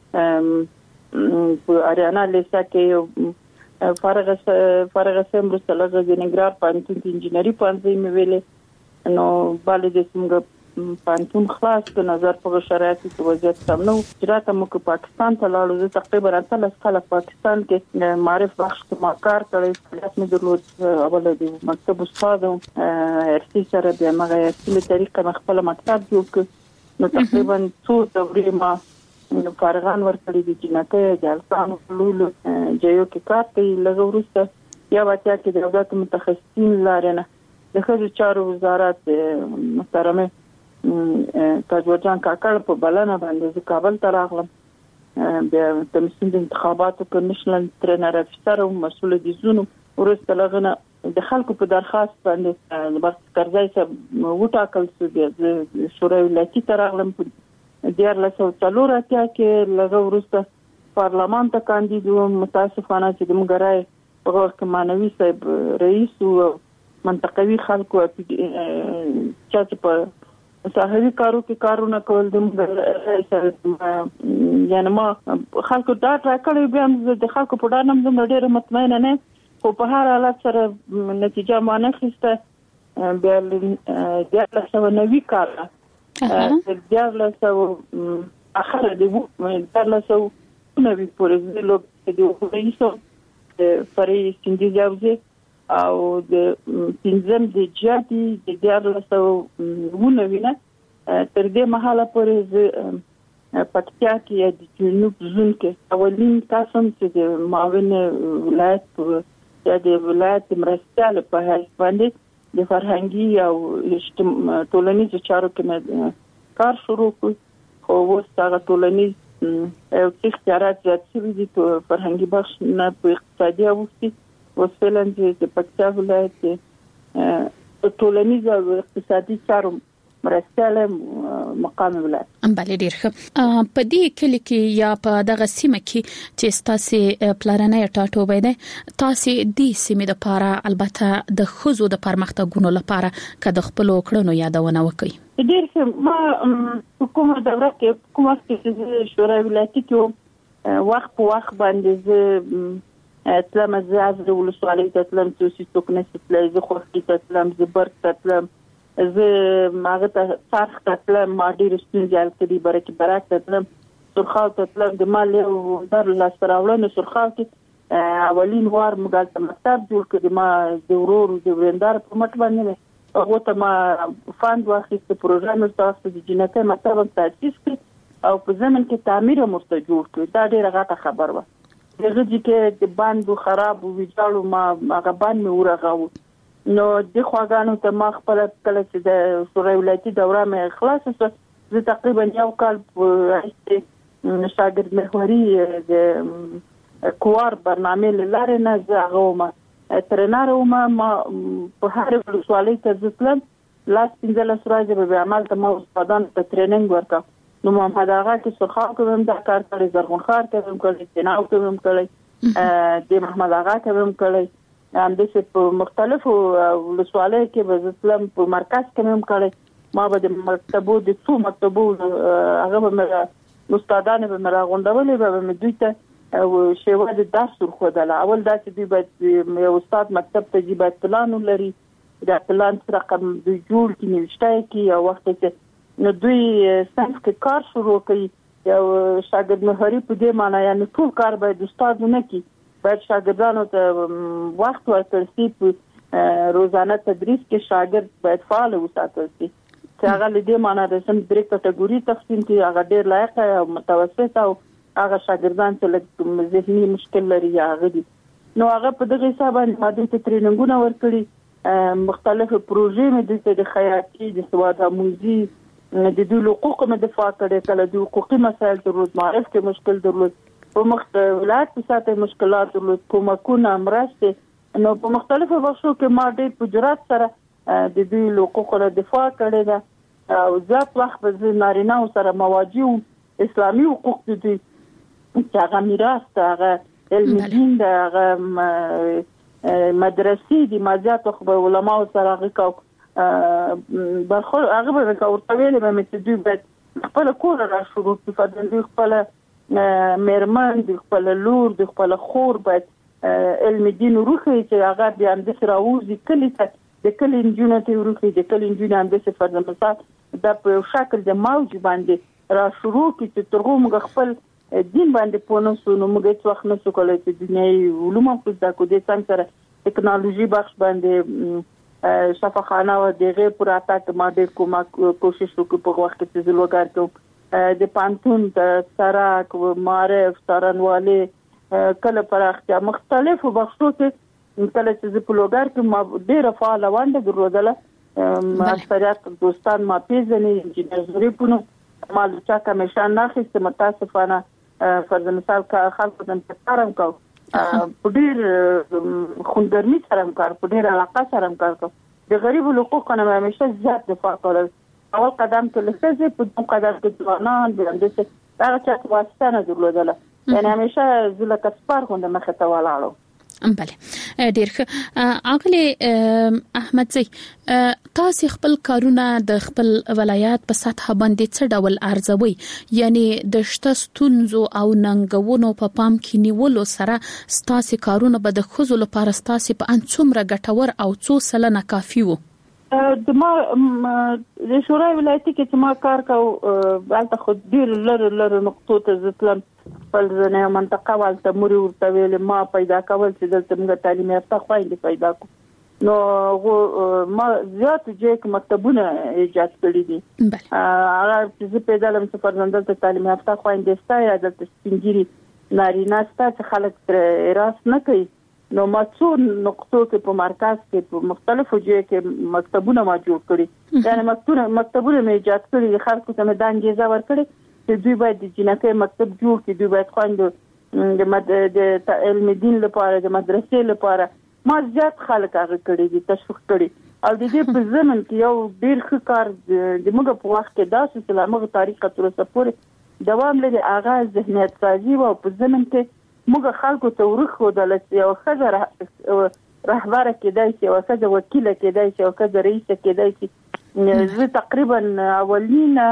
مې په اریانا لیسا کې فارغ فارغ سم رساله د نګرار پانتون انجینری پانځي مې ویلې نو بالي د څنګه پانتون خلاص په نظر په شرایطو کې وضعیت سم نو چې مو کې پاکستان ته لاړو زه تقریبا اتل کال پاکستان کې معرف بخش ما کار کړی خلاص مې درلود اول د مکتب استاد او ارتي سره د مغه په طریقه خپل مکتب جوړ کړ نو تقریبا څو دورې ما فارغان ورکړي دي چې نه جلسان لولو جيو کې کار کوي لږ ورسته یا واچا کې د دولت متخصصین لارنه د خځو چارو وزارت محترمه تاجورجان کاکړ په بلنه باندې کابل ته راغلم بیا د مسند انتخاباتو کمیشنل ټرینر افسر او مسول دي زونو ورسته لغنه د خلکو په درخواست باندې د بخت کرزای صاحب وټاکل شو د شورای ولایتي ته راغلم دیار لسو څلور اتیا کې لږ ورسته پارلمان ته کاندید وم متاسفانه چې د مګرای په وخت کې مانوي صاحب رئیس او منطقوي خلکو چې په ساحوي کارو کې کارونه کول د یعنی ما خلکو دا راکړی بیا د خلکو په ډار نم زم ډیره مطمئنه نه خو په هر حالت سره نتیجه ما نه خسته بیا بیا له نوې کار بیا له سو اخر د بیا له سو لوګونه وي پورې لوګ د وګړیسو فري سندي جاوزي او د پنځم د جاتي د دیارلسو ونه وینه تر دې مهاله پورې پکتیا کې د جنوب زون کې اولین قسم چې د معاون ولایت یا د ولایت مرستيال په هیڅ باندې د فرهنګي او ټولنیزو چارو کې کار شروع کړ خو اوس هغه ټولنیز او اختیارات زیات شوي دي په فرهنګي بخش نه په اقتصادي اوسي اوس فعلا د پکتیا ولایت ټولنیز او اقتصادي چارو مرستيال مقام ولایت ام بل ډیر ښه په دې کلی کې یا په دغه سیمه کې چې تاسو پلانونه ټاټوبې ده تاسو دې سیمه د پاره البته د خزو د پرمختګونو لپاره کده خپل وکړنو یادونه وکړي ډیر ښه ما حکومت دوره کې حکومت کې شورا ولایتي کې وخت په وخت باندې تلم زاز ولسوالۍ تلم توسي توکنه ستلای زه خو کې تلم زبر تلم زه ماغه ته صرف تلم ما ډیر ستونزې کړې برکې برک تلم سرخاو تلم د مال او در لاستراولنه سرخاو کې اولین وار مګال ته مکتب جوړ کړی ما د ورور د ویندار په مټ باندې هغه ته ما فاند واخیست پروګرام تاسو د جنته مکتب تاسیس کړ او په زمن کې تعمیر مرته جوړ کړ دا ډیره غاټه خبر و دغه چې د باندې خراب ویجاړو ما هغه باندې ورغاو نو د خواګانو ته ما خپل کله چې د شورا ولایتي دوره مې خلاص شو زه تقریبا یو کال په شاګرد محوري د کوار برنامه لاره نه زغوم ترنار ما په هر ولسوالۍ ته ځتلم لاس پنځله سورازه به عمل ته ما استادان ته ټریننګ ورکړ نو محمد آغا کې سرخاو کوم دا کار کړی زرغون خار کوم کړی تناو کوم کړی د محمد آغا کوم کړی هم د په مختلفو ولسوالۍ کې به ځتلم په مرکز کې هم کړی ما به د مکتبو د څو مکتبو هغه به استادان به مرا غونډولې به مې دوی ته او شیوه د درس ورخدل اول دا چې دوی به یو استاد مکتب ته جیبه پلان لري دا پلان رقم دوی جوړ کې نوښتای کې او وخت ته نو دوی صنف کې کار شروع کړي یو شاګرد مهاري په دې معنی یعنی ټول کار به د استاد نه کی باید شاګردانو ته وخت ورکړل شي په روزانه تدریس کې شاګرد باید فعال وساتل شي چې هغه لدې معنی د سم درې کټګوري تقسیم کړي هغه ډېر لایق او متوسط او هغه شاګردان چې ذهني مشکل لري هغه دي نو هغه په دغه حساب باندې ماده ته ټریننګونه ورکړي مختلفه پروژې مې د خیاطي د سواد آموزي د دوی حقوق مې دفاع کړې کله د حقوقي مسایل درلود معرف کې مشکل درلود په مختلفات په ساته مشکلات درلود کومکونه مرسته نو په مختلفو بخشو کې ما ډېر په جرأت سره د دوی حقوق له دفاع کړې ده او ځات وخت به نارینه سره مواجه اسلامي حقوق دي چې هغه میراث هغه علم دین هغه مدرسې دي مازیات خو به علما سره غوښو برخور هغه به کورتویل به مې دوی به خپل کور را شروع کړي فدندې خپل مېرمن د خپل لور د خپل خور باید علم دین روخي چې هغه بیا د سراوزي کلی ته د کلی انجینر ته روخي د کلی انجینر د صفر د مثال د په شکل د موج باندې را شروع کړي چې ترغو موږ خپل دین باندې پونه سو نو موږ هیڅ وخت نه سو کولای چې دنیاي علوم په دا کو د څنګه سره ټکنالوژي بخش باندې شفاخانه او دغه پراته ما د کومه کوشش وکړ په وخت کې چې لوګار کوم د پانتون د سراک و معرف سرانواله کله پراختیا مختلفو بخشو کې کله چې په لوګار کې ما ډېر فعال وانده درلودله اکثریت دوستان ما پیژنې انجینر زوري پونو ما لچا کمیشن ناخسته متاسفانه فرض مثال کا خلکو د تکرارم کو په ډېر خوندرمي سره کار په ډېر علاقه سره کار کو د غریب حقوقو نه همیشه زیات دفاع کول اول قدم ته لسه په دوه قدم کې ځوانان د اندسه هغه چې واسطه نه درلودله یعنی همیشه زله کسبار غونډه مخه ته ولاړو بله ډیر ښه اغلی احمد زی تاسو خپل کارونه د خپل ولایت په سطح باندې څه ډول ارزوي یعنی د شته ستونزو او ننګونو په پام کې نیولو سره تاسو کارونه به د خزو لپاره تاسو په ان څومره ګټور او څو سلنه کافي وو د ما د شورا ولایتي کې چې ما کار کاو البته خو ډیر لر لر نقطو ته ځتلم خپل ځنه منطقه والته موري ورته ویل ما پیدا کول چې دلته موږ تعلیم یافته خويندې پیدا کو نو ما زیات چې مکتبونه ایجاد کړی دي هغه چې پیدا لم سفر نندل ته تعلیم یافته خويندې ستا یا د سپینګری نارینه ستا چې خلک تر راس نه کوي نو ما څو نقطو کې په مرکز کې په مختلفو ځایو کې مکتبونه ما جوړ کړی یعنی مکتبونه مکتبونه مې ایجاد کړی خلکو ته مې د انګیزه ورکړي چې دوی باید د جنکې مکتب جوړ کړي دوی باید خويندې د مد د علم دین لپاره د مدرسې لپاره ما زیات خلک هغه کړی دي تشویق کړي او د دې په زمن کې یو ډیر ښه کار د موږ په وخت کې داسې سلامه طریقه تر اوسه پورې دوام لري هغه ذهنیت سازي او په زمن کې موږ خلکو ته ورخو د لسی او خزر رهبر کېدای شي او خزر وکیل کېدای شي او خزر رئیس کېدای شي زه تقریبا اولین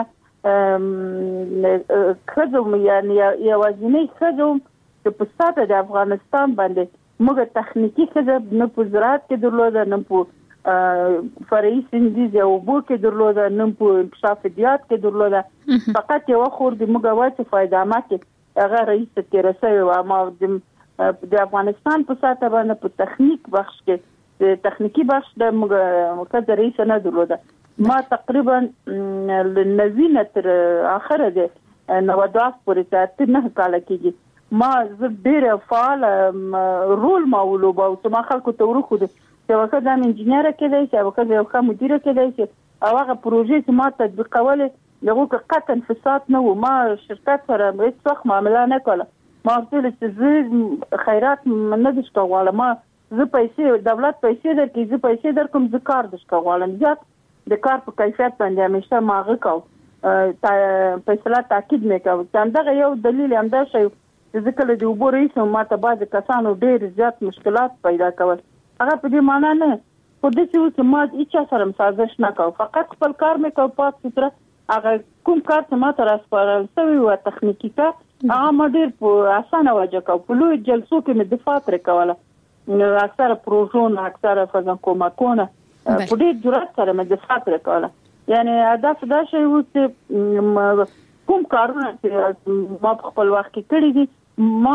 خزم یعنی یوازینی خزم چې په ساته د افغانستان باندې موږ تخنیکی خزم نه په زراعت کې درلوده نه په فرعي سندیز او بو کې درلوده نه په انکشاف دیات کې درلوده فقط یو خور د موږ واڅ فائدہ ماکه هغه رئیس کې رسوي او ما د افغانستان په ساته باندې په تخنیک بخش کې د تخنیکی بخش د موږ د رئیس نه درلوده ما تقریبا لنوینه تر اخره ده نو داس پورې ته نه کال کېږي ما زه ډېر فعال رول ما ولوبه او چې ما خلکو ته ورخو دي چې وکړه د انجینر کېدای شي او وکړه یو ښه مدیر کېدای شي او هغه پروژې چې ما تطبیقوله دغه قطعا فساد نه و ما شرکت سره هیڅ وخت معامله نه کوله ما ټول چې زه خیرات نه دش کوله ما زه پیسې دولت پیسې درکې زه پیسې درکوم زه کار دش کوله زیات د کار په کیفیت باندې همیشه ماغه کو فیصله تاکید میکاو څنګه یو دلیل هم دا شی چې ځکه د وبو رئیس ما ته بعض کسانو ډېر زیات مشکلات پیدا کول هغه په دې معنی نه په دې چې ما هیڅ سره سازش نه کوم فقط خپل کار مې کوم پات ستره هغه کوم کار چې ما ته راسپارل شوی و تخنیکی کار هغه ما ډېر په اسانه وجه کوم په لوی جلسو کې مې دفاع تر کوله نو اکثره پروژونه اکثره فزن کومکونه په دې جرأت سره مې دفاع تر کوله یعنی هدف دا شی و چې کوم کارونه چې ما په خپل وخت کې کړی دي ما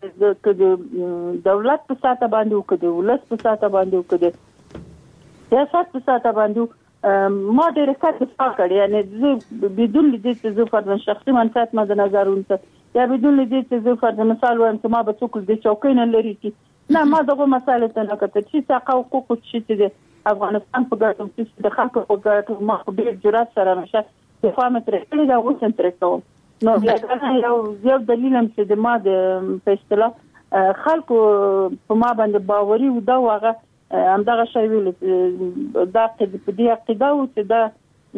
د دولت په ساته باندې او کده ولس په ساته باندې او کده سیاست په ساته باندې ما ډېر ښه دفاع کړې یعنی زه بدون دې چې زه فرض شخصي منفعت مد نظر ونیسم یا بدون دې چې زه فرض مثال وایم چې ما به څوک دې چوکۍ نه لري چې نه ما دغه مسایل ته نه کته چې څه حقوق چې دې افغانستان په ګټه کې د خلکو په ګټه ما په ډېر جرأت سره نشه دفاع مې ترې کړې دا اوس هم ترې کوم نو یو یو دلیل هم چې د ما د فیصله خلکو په ما باندې باوري و دا واغه همدغه شی ویل دا په دې عقیده و چې دا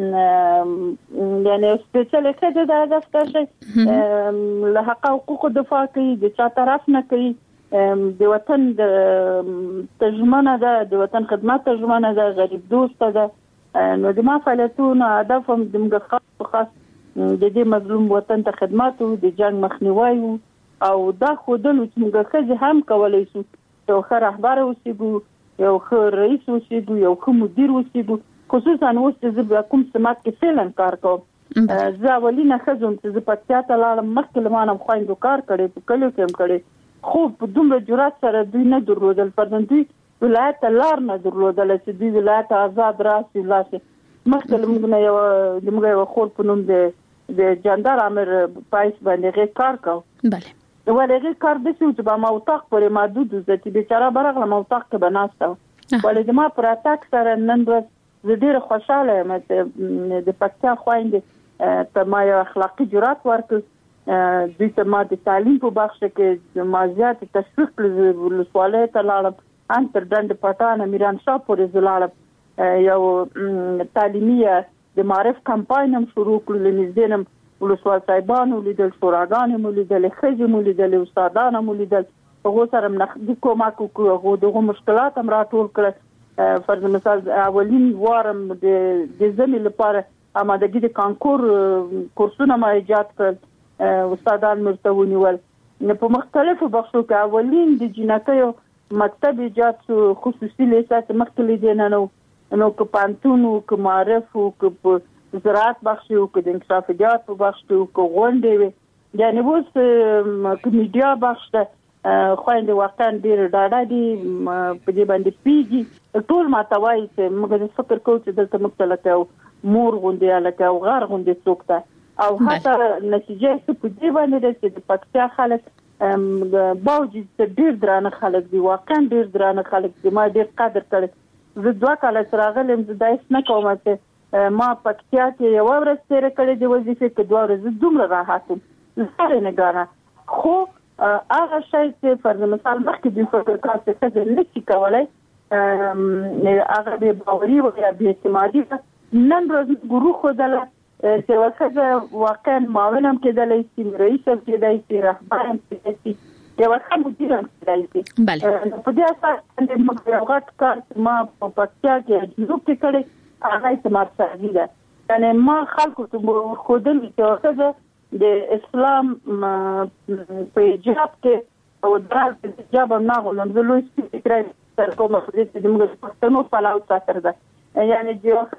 یعنی سپیشل کده دا د ستاسو له حق حقوق دفاع کوي د چا طرف نه کوي د وطن د ترجمانه ده د وطن خدمت ترجمانه ده غریب دوست ده نو د ما فعالیتونو هدف هم د موږ خاص خاص د دې مظلوم وطن ته خدمت او د جنگ مخنیوي او دا خودل چې موږ خځه هم کولای شو یو ښه رهبر اوسېږو یو ښه رئیس اوسېږو یو ښه مدیر اوسېږو خصوصا اوس چې زه کوم سمات کې فعلا کار کوم زه اولینه خزم چې زه پاتیا ته لاړم مخکې لمانم خويندو کار کړي په کلیو کې هم کړي خو په دومره جرأت سره دوی نه درلودل پردن دوی ولایت لار نه درلودل چې دوی ولایت آزاد راسي لاسه مخکې موږ نه یو د موږ یو خور په نوم د د جندار امر پایس باندې غي کار کاو bale ولې کار د څه چې په موثق پرې محدود ځتی بیچاره برغله موثق کې بناسته ولې ما پر اتاک سره نن ورځ زه ډېر خوشاله یم چې د پکتیا خويندې ته ما یو اخلاقی جرأت ورکړ دوی ته ما د تعلیم په بخش کې ما زیات تشویق ولسواله ته لاړم انتر دند پټان میران شاه پورې زلاړم یو تعلیمي د معرف کمپاین هم شروع کړل نږدې ولسوال صاحبانو لیدل شوراګانې مو لیدل خځې مو لیدل استادانو مو لیدل هغه سره نخدي کومک کوو دغه مشکلات هم راټول کړل فرض مثال اولین وارم د د زمي لپاره امادګي د کانکور کورسونه ما ایجاد کړل استادان مرته ونیول په مختلفو بخشو کې اولین د جنکیو مکتب ایجاد خصوصي لیسات مختلف دي نه نو که پانتونو که معرف او که زراعت بخش او که د انکشاف دیات په بخش او که غونډې یعنی اوس کمیډیا بخښه خويندې واقعا ډېر ډاډه دي په دې باندې پیږي ټول ماتوي چې موږ فکر کوو چې دلته مختلفه مور غونډه لکه او غار غونډه څوکته او حتی نتیجه څه په دې باندې چې د پکتیا خلک باوجود ډېر درانه خلک دي واقعا ډېر درانه خلک دي ما ډېر قدر کړی زه دوه کاله راغلم زه دایس نه کوم چې ما پکتیا کې یو ورځ تیر کړی دی وظیفه کې دوه ورځې دومره راحتم زه نه ګارم خو هغه شی چې فرض مثال مخکې د فکر کار څه نه شي کولای هغه به باوري او بیا اعتمادي نن ورځ ګورو خدای چې واقعا واقعا معاونم کېدلای شي رئیس هم کېدای شي رهبر هم کېدای شي یو څه مدیر هم کېدای شي بله په دې اساس چې موږ یو غټ کار ما په پکتیا کې جوړ کړی هغه سمات سازي ده یعنی ما خلکو ته خودل چې د اسلام په جواب کې او درال په جواب نه غوړم زه لوی فکر تر کومه چې د موږ پښتنو فلاو ساتر ده یعنی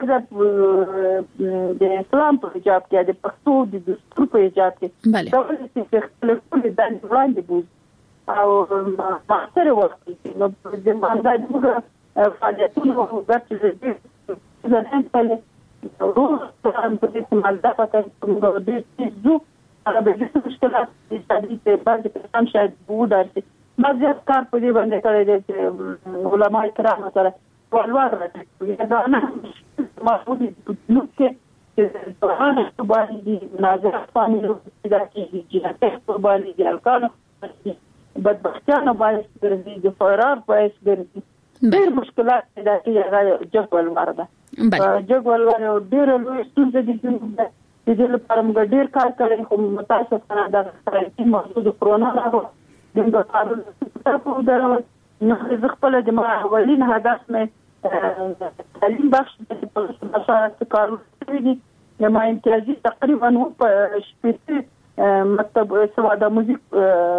چې د اسلام په جواب کې د پښتو د دستور په جواب کې بله دا چې خپل د دان وړاندې بوز او ما سره وخت نو د باندې موږ فعالیتونه وکړو زه هم په روح هم په دې مالدا پاتې موږ د دې هغه به څه مشکلات دي چې باندې هم شاید وډارسي ما زیات کار په دې باندې کړی دی چې علماء کرام سره ولور راځي دا نه ما په دې نو کې چې په باندې نازل فامیلو دا کې چې په باندې د الکانو بدبختانه باندې ګرځي د فرار پایس ګرځي ډېر مشکلات دا چې هغه جګول ورده جګول ورده ډېر لوی ستونزې دي چې د دې لپاره موږ ډېر کار کړی خو متاسفانه دا سره موجود کرونا راغله دغه کارونه په دغه نو زه خپل د اولین هدف مې تعلیم بخش په اساس کارونه دي ما امتیازي تقریبا په شپږ مکتب سواده موزیک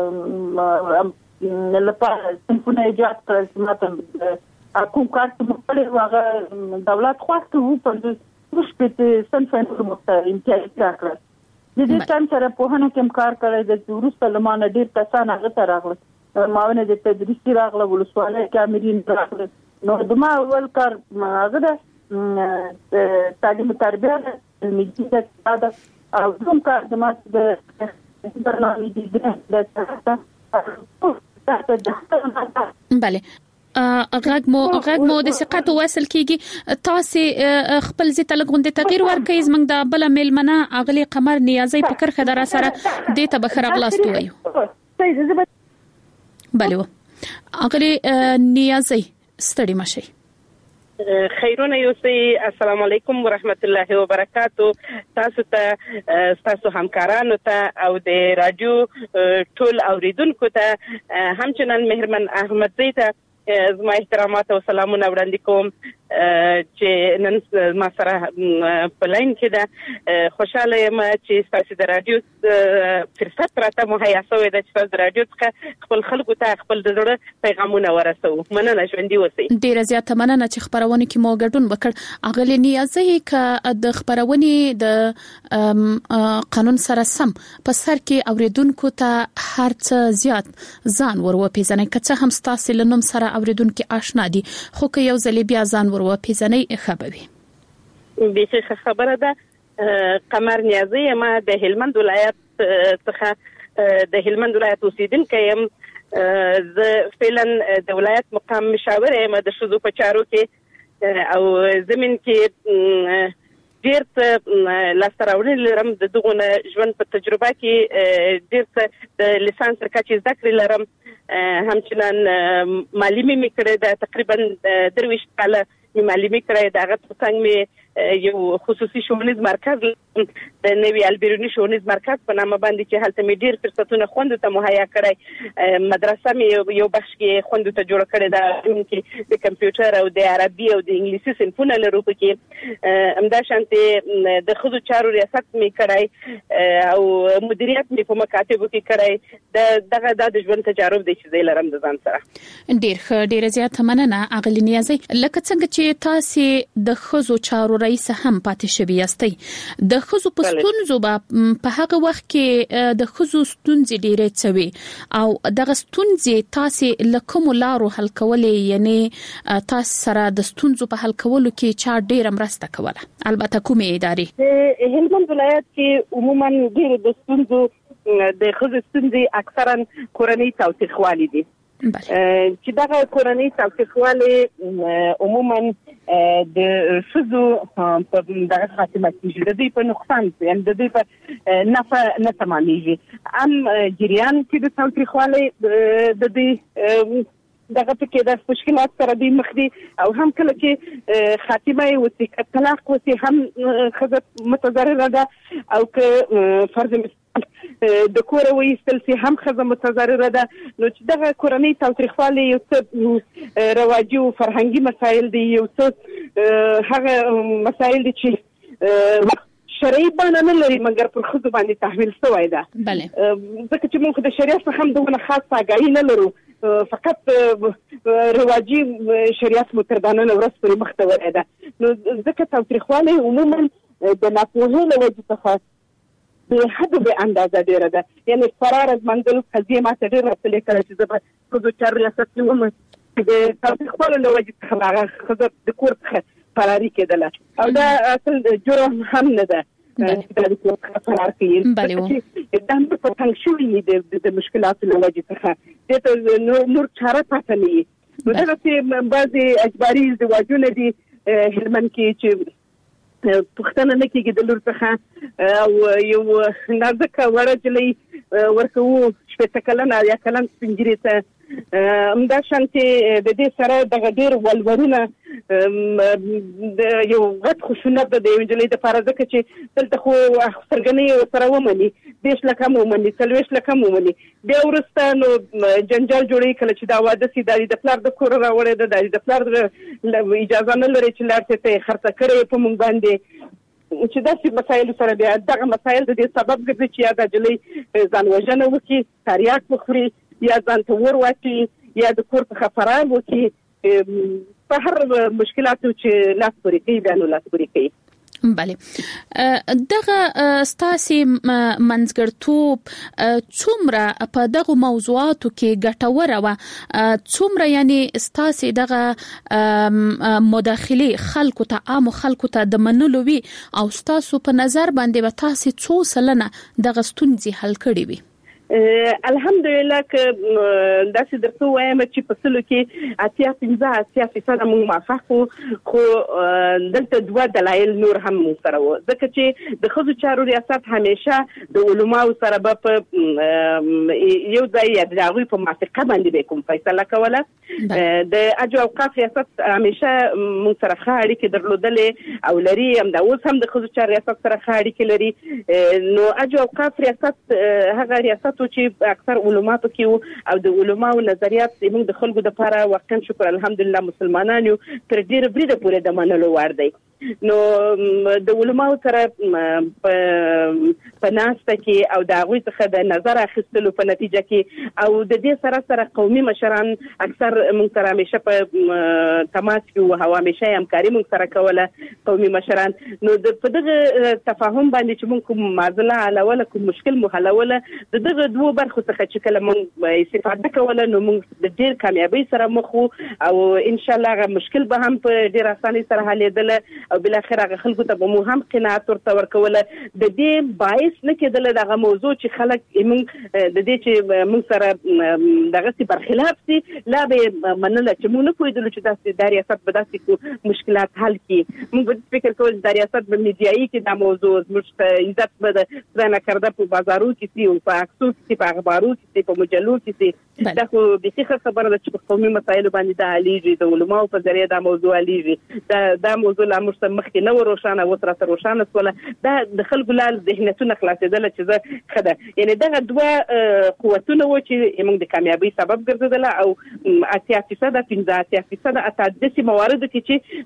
لپاره سمفوني ایجاد کړل ماته کوم کار چې مختلف هغه دولت خواسته وو په مش په سنفوني مختلف امتیاز راکړل د دې ټایم سره په هغه کې کار کړی د ورسته لمانه ډیر کسان هغه ته راغله ماونه د تدریسي راغله ولسوالۍ کامرین راغله نو د ما اول کار هغه د تعلیم تربیه میډیا د او کوم کار د ما د برنامه دي د بله غږ مو غږ مو د ثقت وصل کیږي تاسو خپل ځته لګوندې تغییر ورکړئ زمنګ د بل میلمنه اغلی قمر نیازي په کرخه در سره د ته بخره غلاست وایو بله اغلی نیازي ستړي مشي خیرونه یوسي السلام علیکم ورحمت الله وبرکاتو تاسو ته تاسو همکارانو ته او د رادیو ټول اوریدونکو ته همچنان مهرمن احمدزی ته زما احترامات او سلامونه وړاندې کوم چې نن ما سره په لاین کې ده خوشاله یم چې تاسو د رادیو فرصت راته مهیا شوی ده چې تاسو د رادیو څخه خپل خلکو ته خپل د زړه پیغامونه ورسوي مننه ژوندۍ اوسئ ډیره زیاته مننه چې خبرونه کې مو ګډون وکړ اغلی نیازي ک د خبرونه د قانون سره سم په سر کې اوریدونکو ته هر څه زیات ځان ور وپیژنې کڅه هم ستاسو لنوم سره اوریدونکو آشنا دي خو که یو ځل بیا ځان ور وپیژنې خبري به خبره ده قمر نیازي ما د هلمند ولایت څخه د هلمند ولایت اوسیدونکو یم زه فعلا د ولایت مقام مشاور یم د شذو په چارو کې او زمين کې ډیر څه لاستراوړل لرم د دغه ژوند په تجربه کې ډیر څه د لیسانس کچې ذکر لرم همچنان معلمي میکړه د تقریبا درویش کاله معلمي کړه دغه څنګه می یو خصوصي شونیز مرکز د نوی البرونی شونیز مرکز په نامه باندې چې هلته می ډیر فرصتونه خوند ته مهیا کړی مدرسه می یو بخش کې خوند ته جوړ کړی دا چې د کمپیوټر او د عربي او د انګلیسي صنفونه لرو پکې امدا شانته د خودو چارو ریاست می کړی او مدیریت می په مکاتبو کې کړی د دغه د ژوند تجارب د چې لرم د ځان سره ډیر ښه ډیر زیات مننه اغلی نیازي لکه څنګه چې تاسو د خودو چارو رئیس هم پاتې شوی یاستئ د د خزو په ستونزو په هغه وخت کې د خزو ستونزې ډېرې څوي او دغه ستونزې تاسو لکم لارو حل کولې، یعنی تاسو سره د ستونزو په حل کولو کې چا ډېر مرسته کوله؟ البته کومې ادارې؟ د هلمند ولایت کې عموما ډېر د ستونزو د خزو ستونزې اکثرا کورنۍ تاوتریخوالي دي چې دغه کورنۍ تاوتریخوالي عموما د خزو په دغه خاتمه کې د دې په نقصان یعنی د دې په نفع نه تمامېږي. ام جریان کې د تاوتریخوالي د دې دغه پکې د مشکلات سره د مخ دي او هم کله چې خاتمه وسی طلاق وسی هم خزه متضرره ده او که فرض د کور وېستل سي هم خزه متضرره ده. نو چې دغه کورنۍ تاوتریخوالي یو څه رواجي او فرهنګي مسایل دي، یو څه هغه مسایل دي چې شرعي بڼه نه لري مګر پر خزو باندې تحمیل شوی ده. بله ځکه چې موږ د شریعت څخه هم دغه خاص آګاهي نه لرو، فقط رواجي شریعت متردانه ورځ پرې مخ ته ورغی ده. نو ځکه تاوتریخوالی عموما د ناپوهۍ له وجې څخه به حد به اندازه ډېره ده. یعنې فرار از منزل قضیې ما ته ډېر رسېدلې کله چې زه به ښځو چارو ریاست کې وم د تاوتریخوالو له وجې څخه هغه ښځه د کور څخه فراري کېدله او دا اصل جرم هم نه ده چې د کور څخه فرار کوي. دا نور په تنګ شوي د مشکلاتو له وجې څخه دې ته نور چاره پاته نه وي. نو دغسې بعضې اجباري ازدواجونه دي هلمند کې چې پوښتنه نه کېږي د لور څخه او یو نازکه وړه نجلۍ ورکوو شپېته کلن یا کلن سپین ږیري ته همداشان چې د دې سره دغه ډېر ولورونه د یو غټ خشونت ده د یو نجلۍ دپاره، ځکه چې دلته خو څرګنۍ ورسره ومني، دېرش لکه هم ومني، څلوېښت لکه هم ومني، بیا وروسته نو جنجال جوړوي کله چې دا واده سي. دا د پلار د کوره راوړی ده، دا د پلار اجازه نه لري چې لاړ ته یې خرڅه کړې په موږ باندې، چې داسې مسایلو سره بیا دغه مسایل د دې سبب ګرځي چې یا د نجلۍ ځان وژنه وکړي، تریاک وخوري، یا ځان ته اور واچوي، یا د کور څخه فرار وکړي. په هر مشکلاتو چې لاس پورې کوي بیا نو لاس پورې کوي. بله دغه ستاسي منځګړتوب څومره په دغه موضوعاتو کې ګټوره وه؟ څومره یعنی ستاسي دغه مداخله خلکو ته عام خلکو ته د منلو وي او ستاسو په نظر باندې به تاسو څو سلنه دغه ستونزې حل کړي وي؟ الحمدلله که داسې درته وایم چې په سلو کې اتیا پنځه اتیا فیصده موږ موافق وو، خو دلته دوه دلایل نور هم موږ سره وو. ځکه چې د ښځو چارو ریاست همیشه د علماو سره به په یو ځای یا د هغوی په موافقه باندې به کوم فیصله کوله. د اجر اوقاف ریاست همیشه موږ سره ښه اړیکې درلودلې او لري، همدا اوس هم د ښځو چارو ریاست سره ښه اړیکې لري. نو اجر اوقاف ریاست هغه ریاست چې اکثر علما پکې وو او د علماو نظریات زموږ د خلکو دپاره واقعا شکر الحمدلله مسلمانان یو تر ډېره بریده پورې د منلو وړ دی. نو د علماو سره په ناسته کې او د هغوی څخه د نظر اخیستلو په نتیجه کې او د دې سره سره قومي مشران اکثر موږ سره همیشه په تماس کې وو او همیشه یې همکاري موږ سره کوله قومي مشران. نو په دغه تفاهم باندې چې موږ کوم معضله حلوله، کوم مشکل مو حلوله، د دغه دوو برخو څخه چې کله موږ استفاده کوله نو موږ د ډېر کامیابۍ سره مخ وو او انشاءالله هغه مشکل به هم په ډېر اسانۍ سره حلېدله او بالاخره هغه خلکو ته به مو هم قناعت ورته ورکوله. د دې باعث نه کېدله دغه موضوع چې خلک موږ د دې چې موږ سره دغسې برخلاف سي لا به یې منله چې موږ نه پوهېدلو چې داسې دا ریاست به داسې مشکلات حل کړي. موږ به فکر کول چې دا ریاست به میډیایي کې دا موضوع زموږ ته عزت به د خدای نکرده په بازارو کې سي او په عکسو کې سي، په اخبارو کې سي، په مجلو کې سي. دا خو بیخي ښه خبره ده چې په قومي مسایلو باندې دا حلیږي، د علماو په ذریعه دا موضوع حلیږي. دا دا موضوع لا موږ ته مخکې نه و روښانه، اوس راته روښانه شوله. دا د خلکو لا ذهنیتونه خلاصېدله چې زه ښه ده. یعنې دغه دوه قوتونه وو چې موږ د کامیابۍ سبب ګرځېدله او اتیا فیصده پنځه اتیا فیصده اته داسې مواردو کې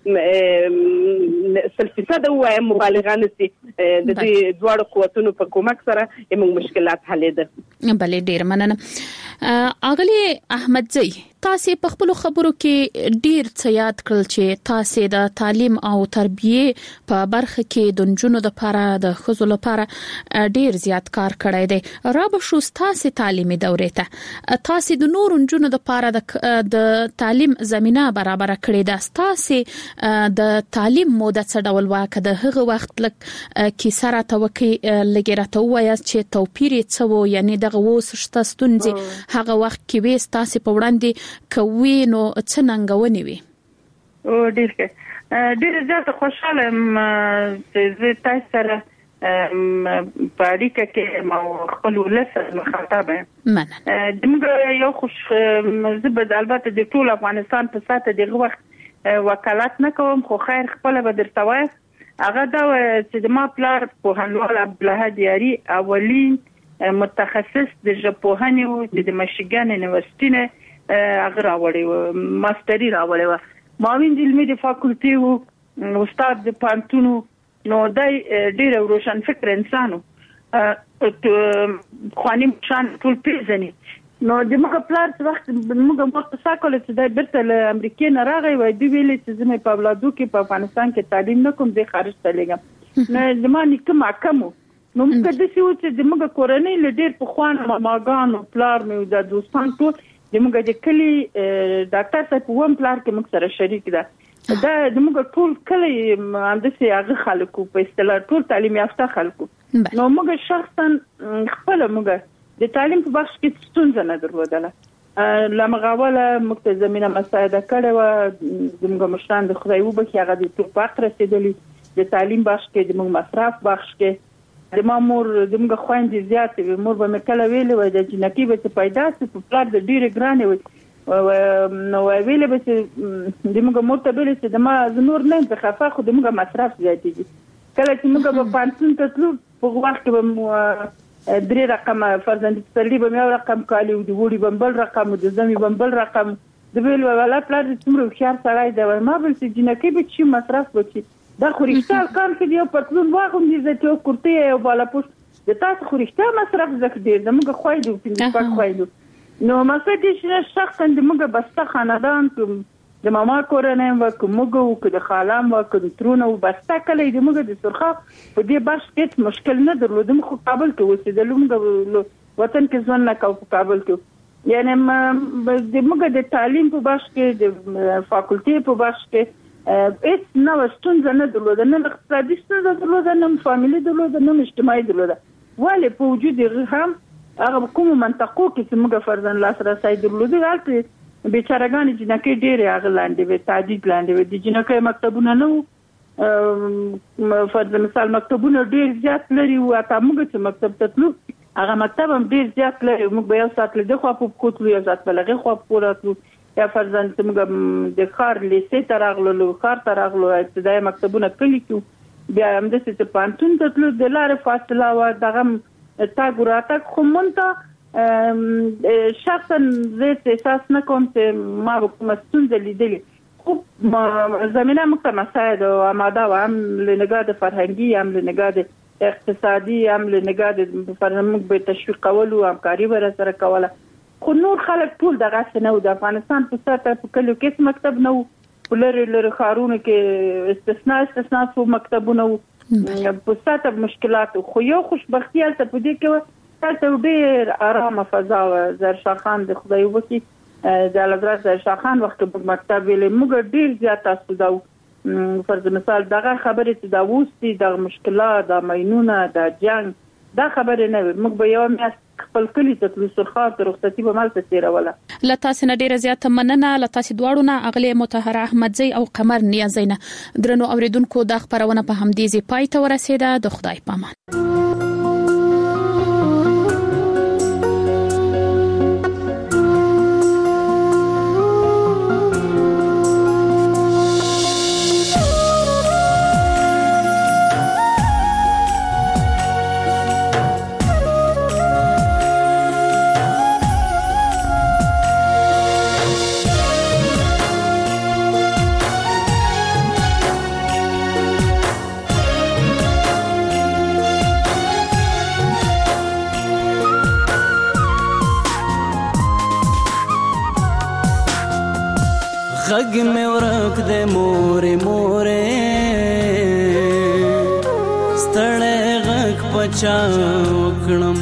چې سل فیصده ووایم مبالغه نه سي، د دې دواړو قوتونو په کومک سره موږ مشکلات حلېده. بلې ډېر مننه. اغلی احمدزی تاسو په خپل خبرو کې ډیر څه یاد کړل چې تاسو د تعلیم او تربیه په برخه کې د جنونو د لپاره د خزو لپاره ډیر زیات کار کړی دی. را به شو تاسو تعلیمي دورې ته تاسو د نور جنونو د لپاره د تعلیم زمينه برابر کړې ده. تاسو د تعلیم موده څه ډول واکه د هغه وخت لک کې سره توکي لګیراته وایي چې توپیر څه وو، یعنی دغه وو سشته ستونزې هغه وخت کې وې تاسو په وړاندې کوي نو څه ننګونی وي؟ او ډیر ښه ډیر زیات خوشاله چې زه تاسو سره په اړیکه کې مو خپل ولس مخاطب یم. دموږ یو خوش زبد البته د ټول افغانستان په ساته دغه وخت وکالت نه کوم، خو خیر خپل به درته وایم هغه دا چې د ما پلار په هنوال عبدالله دیاری اولین متخصص د ژبپوهنې او د مشیګن یونیورسيټي نه هغه راوړی و، ماستری راوړی و، معاون علمي د فاکولټي او استاد د پانتونو. نو دای ډیر روشن فکر انسانو خوانیم شان ټول پیژني. نو د موږ پلار څه وخت موږ مخته ساکول چې د برته له امریکا نه راغی وای دی ویلې چې زمې په اولادو کې په افغانستان کې تعلیم نه کوم د خارج ته لګم. نو زمانه کوم کمو نو موږ د څه و چې د موږ کورنۍ له ډیر په خوان ماګانو پلار مې د دوستان ټول د موږ د کلی ډاکټر صاحب ووم پلار کې موږ سره شریک ده. دا د موږ ټول کلی اندسي هغه خلکو په اصطلاح ټول تعلیم یافته خلکو. نو موږ شخصا خپل موږ د تعلیم په بخش کې ستونزه نه درلودله. لمغاوله موږ ته زمينه مساعده کړې و، زموږ مشران د خدای وبخښي هغه د توپاک رسیدلی د تعلیم بخش کې د موږ مصرف بخش کې د مامور د موږ خويندې زیات مور به مکله ویلې و د جنکی به پیدا سي په پلان د ډیره ګرانه و نو ویلې به د موږ مرتبه چې د ما نور نه څه خفه خو د موږ مصرف زیات دي. کله چې موږ په پانسون ته تلو په وخت کې به درې رقم فرزند تسلی به یو رقم کالی او د وړي بمبل رقم د زمي بمبل رقم د ویل ولا پلان څومره خيار سړی دی ما بل چې جنکی به چی مصرف وکړي دا خوريشتال کار کې یو پتلون واغوم دي زه یو کورتي او بالا پوش د تاسو خوريشتال مصرف زکه دي زموږ خوایدو په پاک خوایدو. نو مقصد چې شخصا د موږ بسته خاندان د ماما کورنۍ و کومګو د خالام و کنټرونه و بسته کله د موږ د سرخه په دې بش کې مشکل نه درلودم، خو کابل کې اوسېدل موږ وطن کې ځون نه کوو په کابل کې، یعنی د موږ د تعلیم په بش کې د فاکولټي په بش کې اس نو ستونزه نه درلوده، نه اقتصادي ستونزه درلوده، نه فاميلي درلوده، نه اجتماعي درلوده. ولې په وجود هم هغه کوم منطقو کې چې موږ فرضاً لاس راسي درلوده غلطه بیچارهګان جنکه ډېر هغه لاندې وي تعدید لاندې وي د جنکه مکتبونه نه فرضاً مثال مکتبونه ډېر زیات لري او اته موږ چې مکتب ته تلو هغه مکتب هم ډېر زیات لري، موږ به یو سات له خو په کوټلو یو سات بلغه خو پوراتلو یا فرضاً موږ د کار لیسې ترغلو کار ترغلو ابتدایي مکتبونه کلی کې بیا هم د څه پانتون ته تلو د لارې فاصله و دغه تا ګراته خو مونته شخصا زه احساس نه کوم چې ما کوم ستونزه لیدلې، خو زمينه موږ ته مساعد او آماده و هم لنګا د فرهنګي هم لنګا د اقتصادي هم لنګا د فرهنګ به تشویق کول او همکاري ور سره کوله. خو نور خلک ټول دغه څه نه د افغانستان په ساته په کلو کې مکتب نه و لری لری خارونه کې استثناء استثناء سو مکتبونه په ساته مشکلات، خو یو خوشبختي ته په دې کې تاسو ډیر آرامه فضا و. زرشاه خان د خدای وکړي د حضرت زرشاه خان وخت په مکتب ویلې موږ ډیر زیات تاسو دا فرض مثال دغه خبره چې دا وستي د مشکلات د ماینونه د جنگ دا خبره نه موږ به یو میاست خپل کلی ته تلو سرخار ته رخصتي به مال ته تیروله. لتا سن ډیره زیاته مننه لتا سي دواړو نه اغلی مطهره احمدزي او قمر نیازینه. درنو اوریدونکو د خبرونه په همدې ځای پای ته ورسیده. د خدای پامان. غږ مې ورک دې مورې مورې ستړی غږ پچا وکړم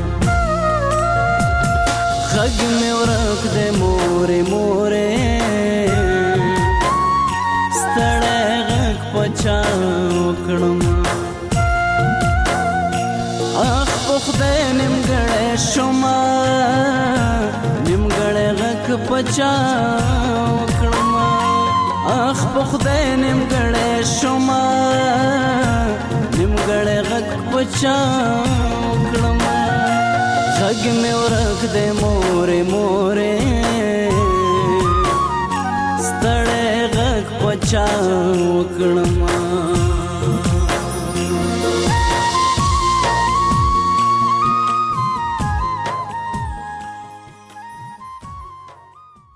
غږ مې ورک دې مورې مورې ستړی غږ پچا وکړم اخ په خدای نیمګړی شومه نیمګړی غږ پچا وکړم اخ په خدای نیمګړی شومه نیمګړی غږ پچا وکړم غږ مې ورک دی مورې مورې ستړی غږ پچا وکړم